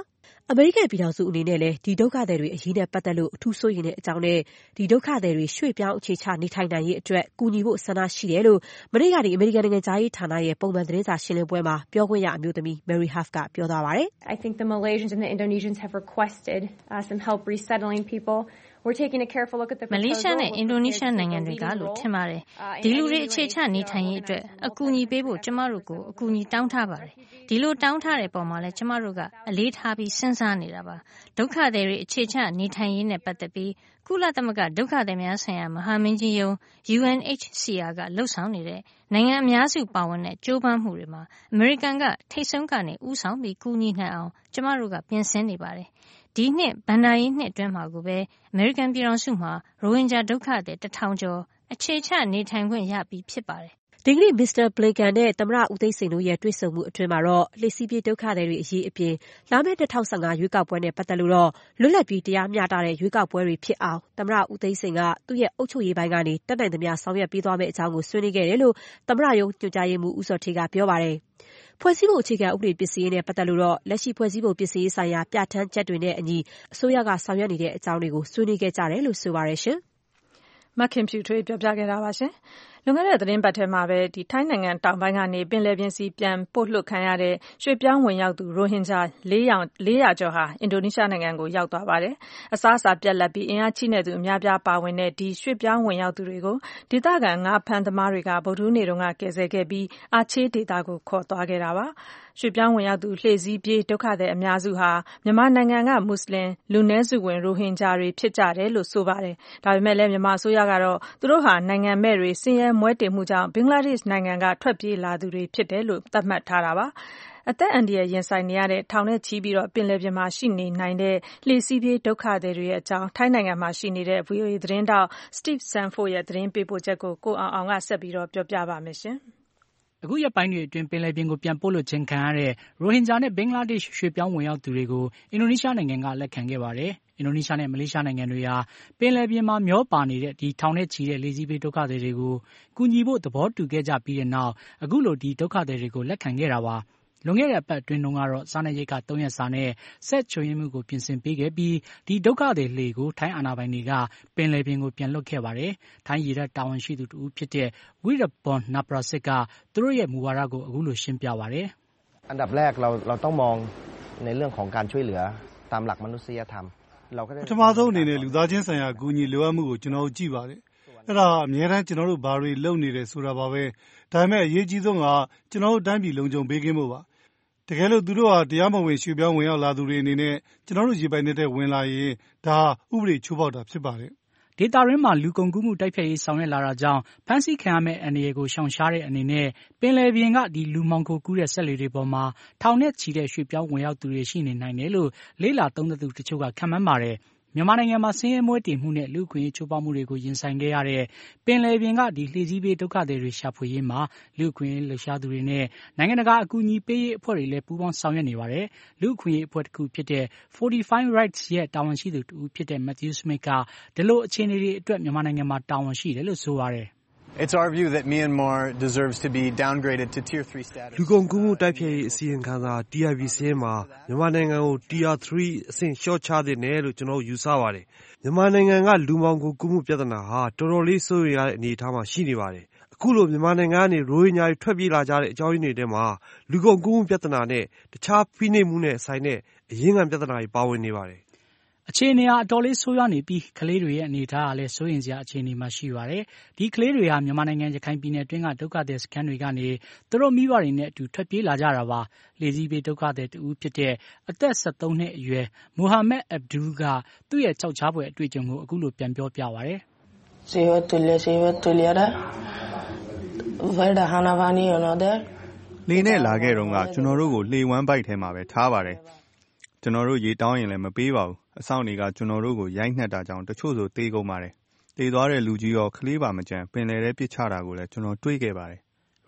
အမေရိကန်ပြည်ထောင်စုအနေနဲ့လည်းဒီဒုက္ခသည်တွေအရေးနဲ့ပတ်သက်လို့အထူးစိုးရိမ်တဲ့အကြောင်းနဲ့ဒီဒုက္ခသည်တွေရွှေ့ပြောင်းအခြေချနေထိုင်နိုင်ရေးအတွက်ကူညီဖို့ဆန္ဒရှိတယ်လို့မနေ့ကနေအမေရိကန်နိုင်ငံသားရေးဌာနရဲ့ပုံမှန်သတင်းစာရှင်းလင်းပွဲမှာပြောခွင့်ရအမျိုးသမီး Mary Huff ကပြောသွားပါတယ်။ I think the Malaysians and the Indonesians have requested uh, some help resettling people. We're taking a careful look at the proposal. မလေးရှားနဲ့အင်ဒိုနီးရှားနိုင်ငံတွေကလို့ထင်ပါတယ်။ဒီလူတွေအခြေချနေထိုင်ရေးအတွက်အကူအညီပေးဖို့ကျမတို့ကိုအကူအညီတောင်းထားပါတယ်။ဒီလိုတောင်းထားတဲ့ပုံမှာလည်းကျမတို့ကအလေးထားပြီးစဉ်းစားနေတာပါ။ဒုက္ခသည်တွေအခြေချနေထိုင်ရေးနဲ့ပတ်သက်ပြီးကုလသမဂ္ဂဒုက္ခသည်များဆိုင်ရာမဟာမင်းကြီးရုံး U N H C R ကလှုပ်ဆောင်နေတဲ့နိုင်ငံအများစုပါဝင်တဲ့ကြိုးပမ်းမှုတွေမှာအမေရိကန်ကထိတ်ဆုံးကနေဦးဆောင်ပြီးကူညီနိုင်အောင်ကျမတို့ကပြင်ဆင်နေပါတယ်။ဒီနှစ်ဘဏ္ဍာရေးနှစ်အတွင်းမှာကိုပဲအမေရိကန်ပြည်ထောင်စုမှာရိုဟင်ဂျာဒုက္ခသည်တစ်ထောင်ကျော်အခြေချနေထိုင်ခွင့်ရပြီးဖြစ်ပါတယ်။ဒီကနေ့မစ္စတာဘလင်ကန်နဲ့သမ္မတဦးသိန်းစိန်တို့ရဲ့တွေ့ဆုံမှုအတွင်းမှာတော့လှေစီးပြေးဒုက္ခသည်တွေအရေးအပြင်လာမယ့်၂၀၁၅ရွေးကောက်ပွဲနဲ့ပတ်သက်လို့တော့လွတ်လပ်ပြီးတရားမျှတတဲ့ရွေးကောက်ပွဲတွေဖြစ်အောင်သမ္မတဦးသိန်းစိန်ကသူ့ရဲ့အုပ်ချုပ်ရေးပိုင်းကနေတတ်နိုင်သမျှဆောင်ရွက်ပေးသွားမယ့်အကြောင်းကိုဆွေးနွေးခဲ့တယ်လို့သမ္မတရုံးညွှန်ကြားရေးမှူးဦးဇော်ဌေးကပြောပါတယ်။ဖွဲ့စည်းပုံအခြေခံဥပဒေပြင်ဆင်ရေးနဲ့ပတ်သက်လို့တော့လက်ရှိဖွဲ့စည်းပုံပြင်ဆင်ရေးဆိုင်ရာပြဋ္ဌာန်းချက်တွေနဲ့အညီအစိုးရကဆောင်ရွက်နေတဲ့အကြောင်းတွေကိုဆွေးနွေးခဲ့ကြတယ်လို့ဆိုပါတယ်ရှင်။မခင်ဖြူထွေးပြောပြခဲ့တာပါရှင်။လွန်ခဲ့တဲ့သတင်းပတ်ထဲမှာပဲဒီထိုင်းနိုင်ငံတောင်ပိုင်းကနေပင်လယ်ပြင်စီပြန်ပို့လွှတ်ခံရတဲ့ရွှေ့ပြောင်းဝင်ရောက်သူရိုဟင်ဂျာ၄ရာကျော်ဟာအင်ဒိုနီးရှားနိုင်ငံကိုရောက်သွားပါတယ်။အစားအစာပြတ်လပ်ပြီးအင်အားချိနဲ့သူအများပြားပါဝင်တဲ့ဒီရွှေ့ပြောင်းဝင်ရောက်သူတွေကိုဒေသခံငါးဖမ်းသမားတွေကဗုဒ္ဓဟူးနေ့တုန်းကကယ်ဆယ်ခဲ့ပြီးအာချေးဒေသကိုခေါ်သွားခဲ့တာပါ။ရွှေ့ပြောင်းဝင်ရောက်သူလှေစီးပြေးဒုက္ခသည်အများစုဟာမြန်မာနိုင်ငံကမွတ်စလင်လူနည်းစုဝင်ရိုဟင်ဂျာတွေဖြစ်ကြတယ်လို့ဆိုပါတယ်။ဒါပေမဲ့လည်းမြန်မာအစိုးရကတော့သူတို့ဟာနိုင်ငံမဲ့တွေဆင်းရဲမွဲတေမှုကြောင့်ဘင်္ဂလားဒေ့ရှ်နိုင်ငံကထွက်ပြေးလာသူတွေဖြစ်တယ်လို့သတ်မှတ်ထားတာပါ။အသက်အန္တရာယ်ရင်ဆိုင်နေရတဲ့ထောင်နဲ့ချီပြီးတော့ပင်လယ်ပြင်မှာရှိနေနိုင်တဲ့လှေစီးပြေးဒုက္ခသည်တွေရဲ့အကြောင်းထိုင်းနိုင်ငံမှာရှိနေတဲ့ V O A သတင်းတောက် Steve Sanford ရဲ့သတင်းပေးပို့ချက်ကိုကိုအောင်အောင်ကဆက်ပြီးတော့ပြောပြပါမယ်ရှင်။အခုရက်ပိုင်းတွေအတွင်းပင်လယ်ပြင်ကိုပြန်ပို့လို့ခြင်းခံရတဲ့ရိုဟင်ဂျာနဲ့ဘင်္ဂလားဒေ့ရှ်ရွှေ့ပြောင်းဝင်ရောက်သူတွေကိုအင်ဒိုနီးရှားနိုင်ငံကလက်ခံခဲ့ပါတယ်။အင်ဒိုနီးရှားနဲ့မလေးရှားနိုင်ငံတွေဟာပင်လယ်ပြင်မှာမျောပါနေတဲ့ဒီထောင်နဲ့ချီတဲ့လှေစီးပြေးဒုက္ခသည်တွေကိုကူညီဖို့သဘောတူခဲ့ကြပြီးတဲ့နောက်အခုလိုဒီဒုက္ခသည်တွေကိုလက်ခံခဲ့တာပါ။လွန်ခဲ့တဲ့အပတ်အတွင်းတုန်းကတော့စားနပ်ရိက္ခာသုံးရက်စာနဲ့ဆက်ချိုရင်းမှုကိုပြင်ဆင်ပေးခဲ့ပြီးဒီဒုက္ခသည်လှေကိုထိုင်းအာဏာပိုင်တွေကပင်လယ်ပြင်ကိုပြန်လွှတ်ခဲ့ပါတယ်။ထိုင်းရေတပ်တာဝန်ရှိသူတဦးဖြစ်တဲ့ Wirapon Naprasit ကသူတို့ရဲ့မူဝါဒကိုအခုလိုရှင်းပြပါတယ်။อันดับแรกเราเราต้องมองในเรื่องของการช่วยเหลือตามหลักมนุษยธรรมပထမဆုံးအနေနဲ့လူသားချင်းဆိုင်ရာအကူအညီလိုအပ်မှုကိုကျွန်တော်တို့ကြည့်ပါတယ်။အဲ့ဒါအများအားကျွန်တော်တို့ဘာတွေလုပ်နေတယ်ဆိုတာပါပဲ။ဒါပေမဲ့အရေးကြီးဆုံးကကျွန်တော်တို့တိုင်းပြည်လုံခြုံပေးကင်းဖို့ပါ။တကယ်လို့သူတို့ဟာတရားမဝင်ရွှေ့ပြောင်းဝင်ရောက်လာသူတွေအနေနဲ့ကျွန်တော်တို့ရေပိုင်တဲ့ဝင်လာရင်ဒါဥပဒေချိုးဖောက်တာဖြစ်ပါတယ်။ဒေသရင်းမှာလူကုန်ကူးမှုတိုက်ဖျက်ရေးဆောင်ရွက်လာတာကြောင့်ဖမ်းဆီးခံရမယ့်အန္တရာယ်ကိုရှောင်ရှားတဲ့အနေနဲ့ပင်လယ်ပြင်ကဒီလူမှောင်ခိုကူးတဲ့စက်လှေတွေပေါ်မှာထောင်နဲ့ချီတဲ့ရွှေ့ပြောင်းဝင်ရောက်သူတွေရှိနေနိုင်တယ်လို့လေ့လာသုံးသပ်သူတချို့ကခန့်မှန်းပါတယ်။မြန်မာနိုင်ငံမှာဆင်းရဲမွဲတေမှုနဲ့လူ့အခွင့်အရေးချိုးဖောက်မှုတွေကိုရင်ဆိုင်ခဲ့ရတဲ့ပင်လယ်ပြင်ကဒီလှေစီးပြေးဒုက္ခသည်တွေရှာဖွေရေးမှာလူ့အခွင့်အရေးလှုပ်ရှားသူတွေနဲ့နိုင်ငံတကာအကူအညီပေးရေးအဖွဲ့တွေလည်းပူးပေါင်းဆောင်ရွက်နေပါတယ်။လူ့အခွင့်အရေးအဖွဲ့တစ်ခုဖြစ်တဲ့ Fortify Rights ရဲ့တာဝန်ရှိသူတဦးဖြစ်တဲ့ Matthew Smith ကဒီလိုအခြေအနေတွေအတွက်မြန်မာနိုင်ငံမှာတာဝန်ရှိတယ်လို့ဆိုပါတယ်။ It's our view that Myanmar deserves to be downgraded to tier three status. လူကုန်ကူးမှုတိုက်ဖျက်ရေးအစီရင်ခံစာ T I B စာရင်းမှာမြန်မာနိုင်ငံကို Tier three အဆင့်လျှော့ချသင့်တယ်လို့ကျွန်တော်ယူဆပါတယ်။မြန်မာနိုင်ငံကလူမှောင်ခိုကူးမှုပြဿနာဟာတော်တော်လေးစိုးရိမ်ရတဲ့အနေအထားမှာရှိနေပါတယ်။အခုလိုမြန်မာနိုင်ငံကနေရိုဟင်ဂျာတွေထွက်ပြေးလာကြတဲ့အကြောင်းရင်းတွေထဲမှာလူကုန်ကူးမှုပြဿနာနဲ့တခြားဖိနှိပ်မှုနဲ့ဆိုင်တဲ့အရင်းခံပြဿနာတွေပါဝင်နေပါတယ်။အခြေအနေဟာအတော်လေးဆိုးရွားနေပြီးကလေးတွေရဲ့အနေအထားကလည်းစိုးရိမ်စရာအခြေအနေမှာရှိပါတယ်။ဒီကလေးတွေဟာမြန်မာနိုင်ငံရခိုင်ပြည်နယ်အတွင်းကဒုက္ခသည်စခန်းတွေကနေသူတို့မိဘတွေနဲ့အတူထွက်ပြေးလာကြတာပါ။လှေစီးပြေးဒုက္ခသည်တဦးဖြစ်တဲ့အသက်၁၃နှစ်အရွယ်မိုဟာမက်အဗ်ဒူးကသူ့ရဲ့ကြောက်ချားဖွယ်အတွေ့အကြုံကိုအခုလိုပြန်ပြောပြပါတယ်။ဆေးဝတ်တွေဆေးဝတ်တွေရတဲ့ဝိုင်ဒါဟာနာဘာနီရောတဲ့လေနဲ့လာခဲ့တော့ကကျွန်တော်တို့ကိုလှေဝမ်းပိုက်ထဲမှာပဲထားပါတယ်။ကျွန်တော်တို့ရေတောင်းရင်လည်းမပေးပါဘူး။အဆောင်တွေကကျွန်တော်တို့ကိုရိုက်နှက်တာကြောင့်တချို့ဆိုသေကုန်ပါတယ်။သေသွားတဲ့လူကြီးရောကလေးပါမကျန်ပင်လယ်ထဲပစ်ချတာကိုလည်းကျွန်တော်တွေးခဲ့ပါတယ်ရ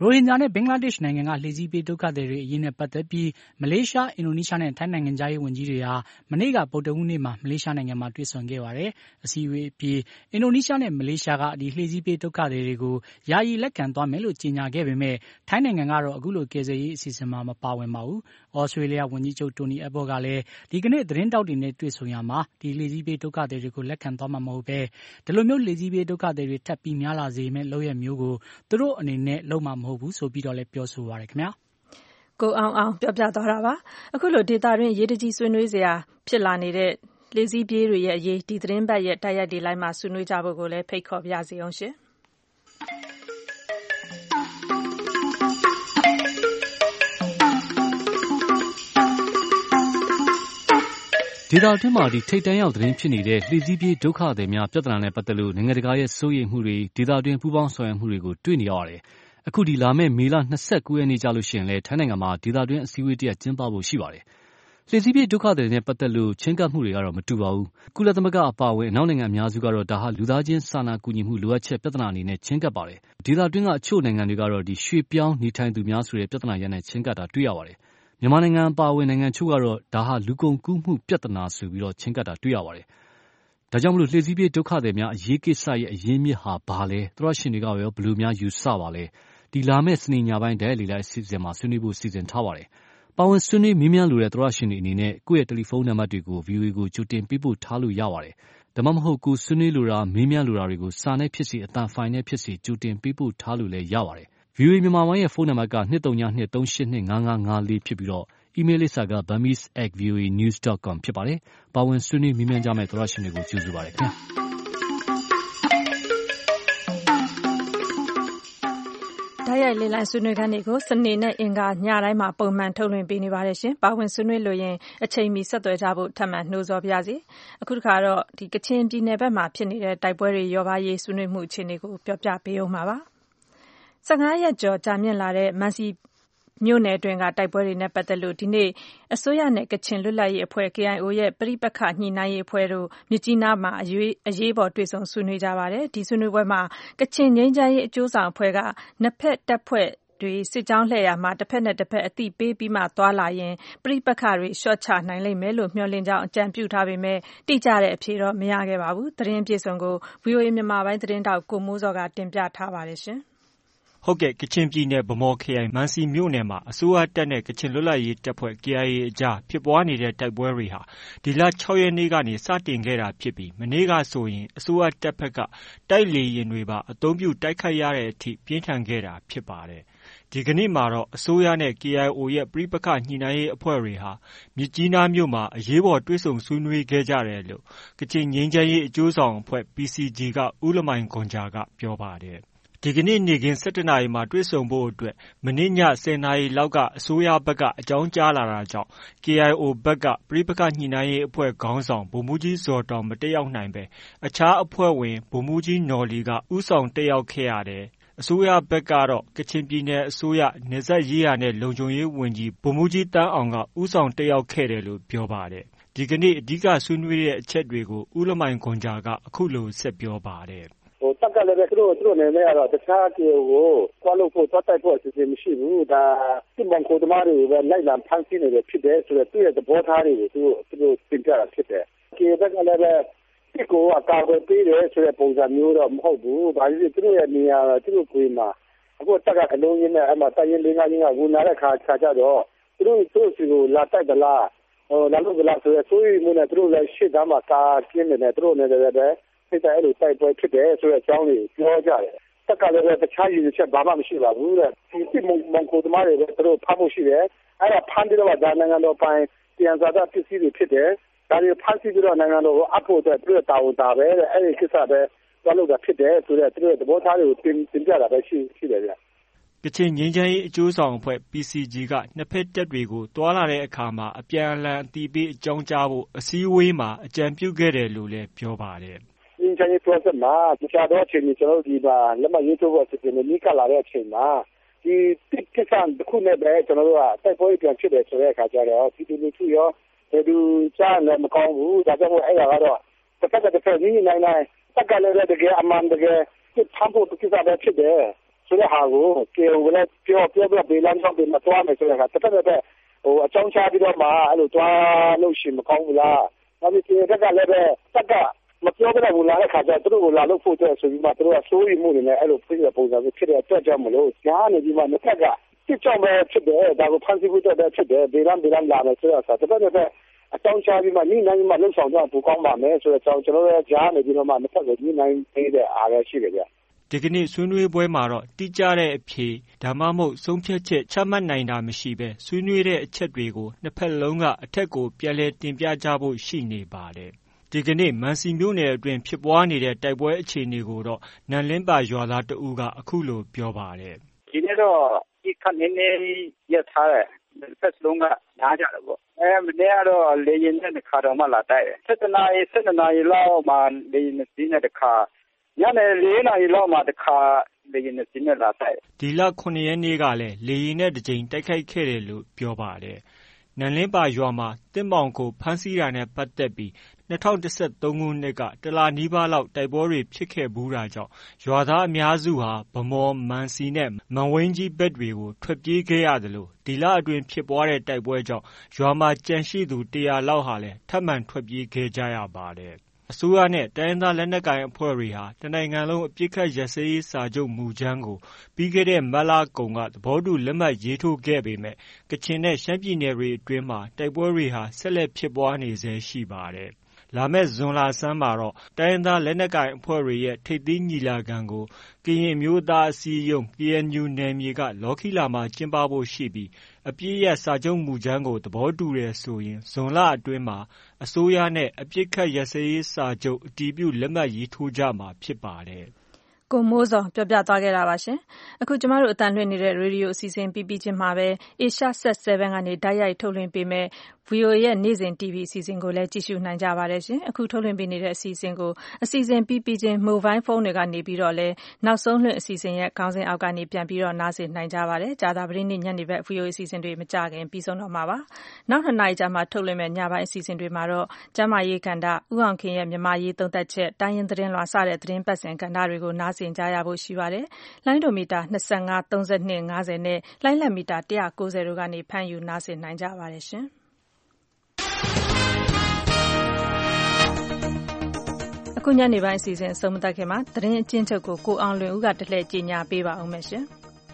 ရိုဟင်ဂျာနဲ့ဘင်္ဂလားဒေ့ရှ်နိုင်ငံကလှေစီးပြေးဒုက္ခသည်တွေအရေးနဲ့ပတ်သက်ပြီးမလေးရှားအင်ဒိုနီးရှားနဲ့ထိုင်းနိုင်ငံသားရေးဝန်ကြီးတွေဟာမနေ့ကဗုဒ္ဓဟူးနေ့မှာမလေးရှားနိုင်ငံမှာတွေ့ဆုံခဲ့ပါတယ်။အစည်းအဝေးအပြီးအင်ဒိုနီးရှားနဲ့မလေးရှားကဒီလှေစီးပြေးဒုက္ခသည်တွေကိုယာယီလက်ခံသွားမယ်လို့ကြေညာခဲ့ပေမဲ့ထိုင်းနိုင်ငံကတော့အခုလိုကယ်ဆယ်ရေးအစီအစဉ်မှာမပါဝင်ပါဘူး။ဩစတြေးလျဝန်ကြီးချုပ်တိုနီအဘော့ကလည်းဒီကနေ့သတင်းတောက်တွေနဲ့တွေ့ဆုံရမှာဒီလှေစီးပြေးဒုက္ခသည်တွေကိုလက်ခံသွားမှာမဟုတ်ပဲဒီလိုမျိုးလှေစီးပြေးဒုက္ခသည်တွေထပ်ပြီးများလာစေမဲ့လုပ်ရမျိုးကိုသူတို့အနေနဲ့လုပ်မှာမဟုတ်ဘူးဆိုပြီးတော့လည်းပြောဆိုပါရခင်ဗျာကိုအောင်အောင်ပြောပြသွားတာပါအခုလိုဒေတာတွင်ရေးတကြီးဆွေးနွေးစရာဖြစ်လာနေတဲ့လေစည်းပြေးတွေရဲ့အရေးဒီသတင်းပတ်ရဲ့တိုက်ရိုက်ဒီလိုက်မှာဆွေးနွေးကြဖို့ကိုလည်းဖိတ်ခေါ်ပြစီအောင်ရှင်ဒေသအတွင်းမှာဒီထိတ်တန့်ရောက်သတင်းဖြစ်နေတဲ့လှေစီးပြေးဒုက္ခသည်များပြဿနာနဲ့ပတ်သက်လို့နိုင်ငံတကာရဲ့စိုးရိမ်မှုတွေဒေသအတွင်းပူးပေါင်းဆောင်ရွက်မှုတွေကိုတွေ့နေရတယ်။အခုဒီလာမယ့်မေလ၂၉ရက်နေ့ကြာလို့ရှိရင်လည်းထိုင်းနိုင်ငံမှာဒေသအတွင်းအစည်းအဝေးတရက်ကျင်းပဖို့ရှိပါတယ်။လှေစီးပြေးဒုက္ခသည်တွေနဲ့ပတ်သက်လို့ချင်းကပ်မှုတွေကတော့မတူပါဘူး။ကုလသမဂ္ဂအပါအဝင်အနောက်နိုင်ငံအများစုကတော့ဒါဟာလူသားချင်းစာနာကူညီမှုလိုအပ်ချက်ပြဿနာအနေနဲ့ချင်းကပ်ပါတယ်။ဒေသအတွင်းကအချို့နိုင်ငံတွေကတော့ဒီရွှေ့ပြောင်းနေထိုင်သူများဆိုတဲ့ပြဿနာရနဲ့ချင်းကပ်တာတွေ့ရပါတယ်။မြန်မာနိုင်ငံအပါအဝင်နိုင်ငံချို့ကတော့ဒါဟာလူကုန်ကူးမှုပြဿနာဆိုပြီးတော့ချင်းကပ်တာတွေ့ရပါတယ်။ဒါကြောင့်မလို့လှေစီးပြေးဒုက္ခသည်များအရေးကိစ္စရဲ့အရင်းမြစ်ဟာဘာလဲသရရှင်တွေကရောဘယ်လိုများယူဆပါလဲဒီလာမယ့်စနေညပိုင်းတည်းလေလိုက်အစီအစဉ်မှာဆွေးနွေးဖို့စီစဉ်ထားပါတယ်။ပါဝင်ဆွေးနွေးမေးမြန်းလိုတဲ့သရရှင်တွေအနေနဲ့ကိုယ့်ရဲ့တယ်လီဖုန်းနံပါတ်တွေကို ဗီအိုအေ ကိုကြိုတင်ပေးပို့ထားလို့ရပါတယ်။ဒါမှမဟုတ်ကိုဆွေးနွေးလိုတာမေးမြန်းလိုတာတွေကိုစာနဲ့ဖြစ်စေအသံဖိုင်နဲ့ဖြစ်စေကြိုတင်ပေးပို့ထားလို့လည်းရပါတယ်။ ဗီအိုအေမြန်မာပိုင်းရဲ့ဖုန်းနံပါတ်က၂၃၂၃၈၂၅၅၅၄ဖြစ်ပြီးတော့အီးမေးလ်လိပ်စာက burmese at v o a news dot com ဖြစ်ပါတယ်။ပါဝင်ဆွေးနွေးမေးမြန်းကြမယ့်သရရှင်တွေကိုကျေးဇူးပါတယ်ခင်ဗျာ။တိုက်ရိုက်လေလံဆွေးနွေးခန်းတွေကိုစနေနဲ့အင်္ဂါညတိုင်းမှာပုံမှန်ထုတ်လွှင့်ပေးနေပါတယ်ရှင်။ပါဝင်ဆွေးနွေးလို့ရင်အချိန်မီဆက်သွယ်ကြဖို့ထပ်မံနှိုးဆော်ပါရစေ။အခုတစ်ခါတော့ဒီကချင်ပြည်နယ်ဘက်မှာဖြစ်နေတဲ့တိုက်ပွဲတွေရောပါရေးဆွေးနွေးမှုအခြေအနေကိုပြောပြပေးအောင်ပါ။၁၅ရက်ကျော်ကြာမြင့်လာတဲ့မန်စီမြို့နယ်တွင်ကတိုက်ပွဲတွေနဲ့ပတ်သက်လို့ဒီနေ့အစိုးရနဲ့ကချင်လွတ်လပ်ရေးအဖွဲ့ K I O ရဲ့ပဋိပက္ခညှိနှိုင်းရေးအဖွဲ့တို့မြစ်ကြီးနားမှာအရေးအရေးပေါ်တွေ့ဆုံဆွေးနွေးကြပါတယ်။ဒီဆွေးနွေးပွဲမှာကချင်ငြိမ်းချမ်းရေးအကျိုးဆောင်အဖွဲ့ကနှစ်ဖက်တပ်ဖွဲ့တွေစစ်ကြောင်းလှည့်ရာမှာတစ်ဖက်နဲ့တစ်ဖက်အတိပေးပြီးမှသွားလာရင်ပဋိပက္ခတွေလျှော့ချနိုင်လိမ့်မယ်လို့မျှော်လင့်ကြောင်းအကြံပြုထားပေမဲ့တိကျတဲ့အဖြေတော့မရခဲ့ပါဘူး။သတင်းပြေဆုံးကို ဗွီအိုအေမြန်မာပိုင်းသတင်းတောက်ကိုမိုးစောကတင်ပြထားပါတယ်ရှင်။ဟုတ်ကဲ့ကချင်ပြည်နယ်ဗမော်ခရိုင်မန်စီမြို့နယ်မှာအစိုးရတပ်နဲ့ကချင်လွတ်လပ်ရေးတပ်ဖွဲ့ K I A အကြားဖြစ်ပွားနေတဲ့တိုက်ပွဲတွေဟာဒီလ၆ရက်နေ့ကနေစတင်ခဲ့တာဖြစ်ပြီးမနေ့ကဆိုရင်အစိုးရတပ်ဘက်ကတိုက်လေယာဉ်တွေပါအသုံးပြုတိုက်ခိုက်ရတဲ့အထိပြင်းထန်ခဲ့တာဖြစ်ပါတယ်။ဒီကနေ့မှာတော့အစိုးရနဲ့ K I O ရဲ့ပဋိပက္ခညှိနှိုင်းရေးအဖွဲ့တွေဟာမြစ်ကြီးနားမြို့မှာအရေးပေါ်တွေ့ဆုံဆွေးနွေးခဲ့ကြတယ်လို့ကချင်ငြိမ်းချမ်းရေးအကျိုးဆောင်အဖွဲ့ P C G ကဦးလမိုင်ခွန်ဂျာကပြောပါတယ်။ဒီကနေ့နေ့ခင်း၁၁နာရီမှာတွေ့ဆုံဖို့အတွက်မနေ့ည၁၀နာရီလောက်ကအစိုးရဘက်ကအကြောင်းကြားလာတာကြောင့် K I O ဘက်ကပဋိပက္ခညှိနှိုင်းရေးအဖွဲ့ခေါင်းဆောင်ဗိုလ်မှူးကြီးဇော်တောင်မတက်ရောက်နိုင်ပဲအခြားအဖွဲ့ဝင်ဗိုလ်မှူးကြီးနော်လီကဦးဆောင်တက်ရောက်ခဲ့ရတယ်။အစိုးရဘက်ကတော့ကချင်ပြည်နယ်အစိုးရနယ်စပ်ရေးရာနဲ့လုံခြုံရေးဝန်ကြီးဗိုလ်မှူးကြီးတန်းအောင်ကဦးဆောင်တက်ရောက်ခဲ့တယ်လို့ပြောပါတယ်။ဒီကနေ့အဓိကဆွေးနွေးတဲ့အချက်တွေကိုဦးလမိုင်ခွန်ဂျာကအခုလိုဆက်ပြောပါတယ်။တပ်ကလည်းပဲသူတို့သူတို့အနေနဲ့ကတော့တခြားကေကိုသွားလို့ဖို့သွားတိုက်ဖို့အစီအစဉ်မရှိဘူးဒါစစ်မှန်ကိုသမားတွေပဲလိုက်လံဖမ်းဆီးနေတယ်ဖြစ်တယ်ဆိုတော့သူ့ရဲ့သဘောထားတွေကိုသူတို့သူတို့သင်ပြတာဖြစ်တယ်ကေဘက်ကလည်းပဲဒီကိုအကာအကွယ်ပေးတယ်ဆိုတဲ့ပုံစံမျိုးတော့မဟုတ်ဘူးဒါကြီးသူတို့ရဲ့နေရာသူတို့ကိုယ်မှာအခုတက်ကအလုံးရင်းနဲ့အမှတိုင်ရင်လေးငါးရင်းကဝင်လာတဲ့ခါခါကြတော့သူတို့သူတို့စီကိုလာတိုက်သလားဟိုလာလို့ကလားဆိုရဆိုရင်လည်းသူတို့လည်းရှေ့သားမှာကာကင်းနေတယ်သူတို့လည်းလည်းစိတ်တိုင်းအဲ့လိုတိုက်ပွဲဖြစ်တယ်ဆိုတဲ့အကြောင်းတွေပြောကြတယ်။တက်ကလည်းတခြားရည်ရွယ်ချက်ဘာမှမရှိပါဘူးတဲ့။ဒီစစ်မန်ကိုသမားတွေလည်းသူတို့ဖမ်းဖို့ရှိတယ်။အဲ့ဒါဖမ်းပြီးတော့ဒါနိုင်ငံတော်ပိုင်ပြန်စားတဲ့ပစ္စည်းတွေဖြစ်တယ်။ဒါတွေဖမ်းဆီးပြီးတော့နိုင်ငံတော်ကိုအဖို့အတွက်သူတို့တာဝန်တာပဲတဲ့။အဲ့ဒီကိစ္စပဲသွားလို့တာဖြစ်တယ်ဆိုတဲ့သူတို့သဘောထားတွေကိုတင်တင်ပြတာပဲရှိရှိတယ်ဗျ။ကချင်ငြိမ်းချမ်းရေးအကျိုးဆောင်အဖွဲ့ P C G ကနှစ်ဖက်တပ်တွေကိုတွာလာတဲ့အခါမှာအပြန်အလှန်အတိပေးအကြောင်းကြားဖို့အစည်းအဝေးမှာအကြံပြုခဲ့တယ်လို့လည်းပြောပါတယ်။ငြိမ်းချမ်းရေး process မှာတခြားသောအချိန်တွေကျွန်တော်တို့ဒီမှာလက်မှတ်ရေးထိုးဖို့အစီအစဉ်တွေမိကလာတဲ့အချိန်မှာဒီတစ်ကိစ္စတစ်ခုနဲ့ပဲကျွန်တော်တို့ကတိုက်ပွဲပြန်ဖြစ်တယ်ဆိုတဲ့အခါကျတော့ဒီလူလူရောဘယ်သူကြားလည်းမကောင်းဘူးဒါကြောင့်မို့အဲ့ဒါကတော့တစ်ဖက်တစ်ဖက်ညီညီနိုင်နိုင်တက်ကလည်းတကယ်အမှန်တကယ်စစ်ဖမ်းဖို့ကိစ္စပဲဖြစ်တယ်ဆိုတဲ့ဟာကိုကေအိုကလည်းပြောပြောပြပေးလမ်းကြောင်းတွေမသွားမယ်ဆိုတဲ့အခါတစ်ဖက်တစ်ဖက်ဟိုအကြောင်းချပြီးတော့မှအဲ့လိုသွားလို့ရှိမကောင်းဘူးလားနောက်ပြီးကေတက်ကလည်းပဲတက်ကမပြောကြဘူးလားတဲ့ခါကျသူတို့ကိုလာလို့ဖို့တဲ့ဆိုပြီးမှသူတို့ကစိုးရိမ်မှုတွေနဲ့အဲ့လိုဖြစ်တဲ့ပုံစံမျိုးဖြစ်တဲ့အတွက်ကြောင့်မလို့ညာနေပြီးမှတစ်ခါကစစ်ကြောင်ပဲဖြစ်တယ်ဒါကိုဖန်ဆီးဖို့တော့ဖြစ်တယ်ဒေလန်ဒေလန်လာမယ်ဆိုတော့တစ်ဖက်တစ်ဖက်အကြောင်းချပြီးမှနိနိုင်မှလှုပ်ဆောင်တော့ပူကောင်းပါမယ်ဆိုတော့ကျွန်တော်တို့ကြားနေပြီးတော့မှတစ်ဖက်ကနိနိုင်ပေးတဲ့အားရရှိတယ်ဗျဒီကနေ့ဆွေးနွေးပွဲမှာတော့တိကျတဲ့အဖြေဒါမှမဟုတ်ဆုံးဖြတ်ချက်ချမှတ်နိုင်တာမရှိဘဲဆွေးနွေးတဲ့အချက်တွေကိုနှစ်ဖက်လုံးကအထက်ကိုပြန်လည်တင်ပြကြဖို့ရှိနေပါတယ်ဒီကနေ့မန်စီမြို့နယ်အတွင်းဖြစ်ပွားနေတဲ့တိုက်ပွဲအခြေအနေကိုတော့နန်လင်းပါရွာသားတဦးကအခုလိုပြောပါတယ်ဒီနေ့တော့ဒီခဏနေရထားတယ်ဖက်လုံးကနားကြတယ်ပေါ့အဲမနေ့ကတော့လေရင်နဲ့ခါတော့မှလာတိုက်တယ်ဆက်တနာရီဆက်တနာရီလောက်မှလေရင်စီးနဲ့တခါညနေလေးနာရီလောက်မှတခါလေရင်စီးနဲ့လာတိုက်ဒီလခုနှစ်ရက်နေ့ကလည်းလေရင်နဲ့တစ်ကြိမ်တိုက်ခိုက်ခဲ့တယ်လို့ပြောပါတယ်နန်လင်းပါရွာမှာတစ်မောင်ကိုဖမ်းဆီးတာနဲ့ပတ်သက်ပြီး၂၀၁၃ခုနှစ်ကတလနီးပါးလောက်တိုက်ပွဲတွေဖြစ်ခဲ့ဘူးတာကြောင့်ရွာသားအများစုဟာဗမော်မန်စီနဲ့မန်ဝင်းကြီးဘက်တွေကိုထွက်ပြေးခဲ့ရတယ်လို့ဒီလအတွင်းဖြစ်ပွားတဲ့တိုက်ပွဲကြောင့်ရွာမှာကြန့်ရှိသူတရာလောက်ဟာလည်းထပ်မံထွက်ပြေးခဲ့ကြရပါတယ်အစိုးရနဲ့တိုင်းဒေသလက်နက်ကိုင်အဖွဲ့တွေဟာတနိုင်ငံလုံးအပြစ်ခတ်ရစရေးစာချုပ်မူကြမ်းကိုပြီးခဲ့တဲ့မတ်လကုန်ကသဘောတူလက်မှတ်ရေးထိုးခဲ့ပေမဲ့ကချင်နဲ့ရှမ်းပြည်နယ်တွေအတွင်းမှာတိုက်ပွဲတွေဟာဆက်လက်ဖြစ်ပွားနေဆဲရှိပါတယ်လာမယ့်ဇွန်လဆန်းမှာတော့တိုင်းဒေသလက်နက်ကိုင်အဖွဲ့တွေရဲ့ထိပ်သီးညီလာခံကိုကရင်မျိုးသားအစည်းအရုံး K N U နယ်မြေကလော်ခီလာမှာကျင်းပဖို့ရှိပြီးအပြည့်ရစာချုပ်မူကြမ်းကိုသဘောတူတယ်ဆိုရင်ဇွန်လအတွင်းမှာအစိုးရနဲ့အပြစ်ခတ်ရစရေးစာချုပ်အတည်ပြုလက်မှတ်ရေးထိုးကြမှာဖြစ်ပါတယ်ကိုမိုးစောပြောပြသွားခဲ့တာပါရှင်အခုကျမတို့အတန်လွှင့်နေတဲ့ရေဒီယိုအစီအစဉ်ပြီးပြီးချင်းမှာပဲ Asia Set 7ကနေဓာတ်ရိုက်ထုတ်လွှင့်ပေးမယ် V O A ရဲ့နေ့စဉ် တီဗီ အစီအစဉ်ကိုလည်းကြည့်ရှုနိုင်ကြပါတယ်ရှင်အခုထုတ်လွှင့်ပေးနေတဲ့အစီအစဉ်ကိုအစီအစဉ်ပြီးပြီးချင်း Mobile Phone တွေကနေပြီးတော့လည်းနောက်ဆုံးလွှင့်အစီအစဉ်ရဲ့ခေါင်းစဉ်အောက်ကနေပြန်ပြီးတော့နားဆင်နိုင်ကြပါတယ်ကြာတာပရိနေ့ညနေဘက် V O A အစီအစဉ်တွေမကြခင်ပြီးဆုံးတော့မှာပါနောက်နှစ်နာရီကြာမှထုတ်လွှင့်မဲ့ညပိုင်းအစီအစဉ်တွေမှာတော့ကျမ်းမာရေးကဏ္ဍဥအောင်ခင်ရဲ့မြန်မာရေးသုံးသပ်ချက်တိုင်းရင်းသတင်းလွှာစတဲ့သတင်းပတ်စဉ်ကဏ္ဍတွေကိုနားဆင်ကြရဖို့ရှိပါတယ်လိုင်းဒိုမီတာ၂၅ ၃၂ ၅၀နဲ့လိုင်းလက်မီတာ၁၉၀တို့ကနေဖမ်းယူနားဆင်နိုင်ကြပါတယ်ရှင်အခုညနေပိုင်းအစီအစဉ်အဆုံးမသတ်ခင်မှာသတင်းအကျဉ်းချုပ်ကိုကိုအောင်လွင်ဦးကတလှည့်ကြီးညာပေးပါအောင်မယ်ရှင်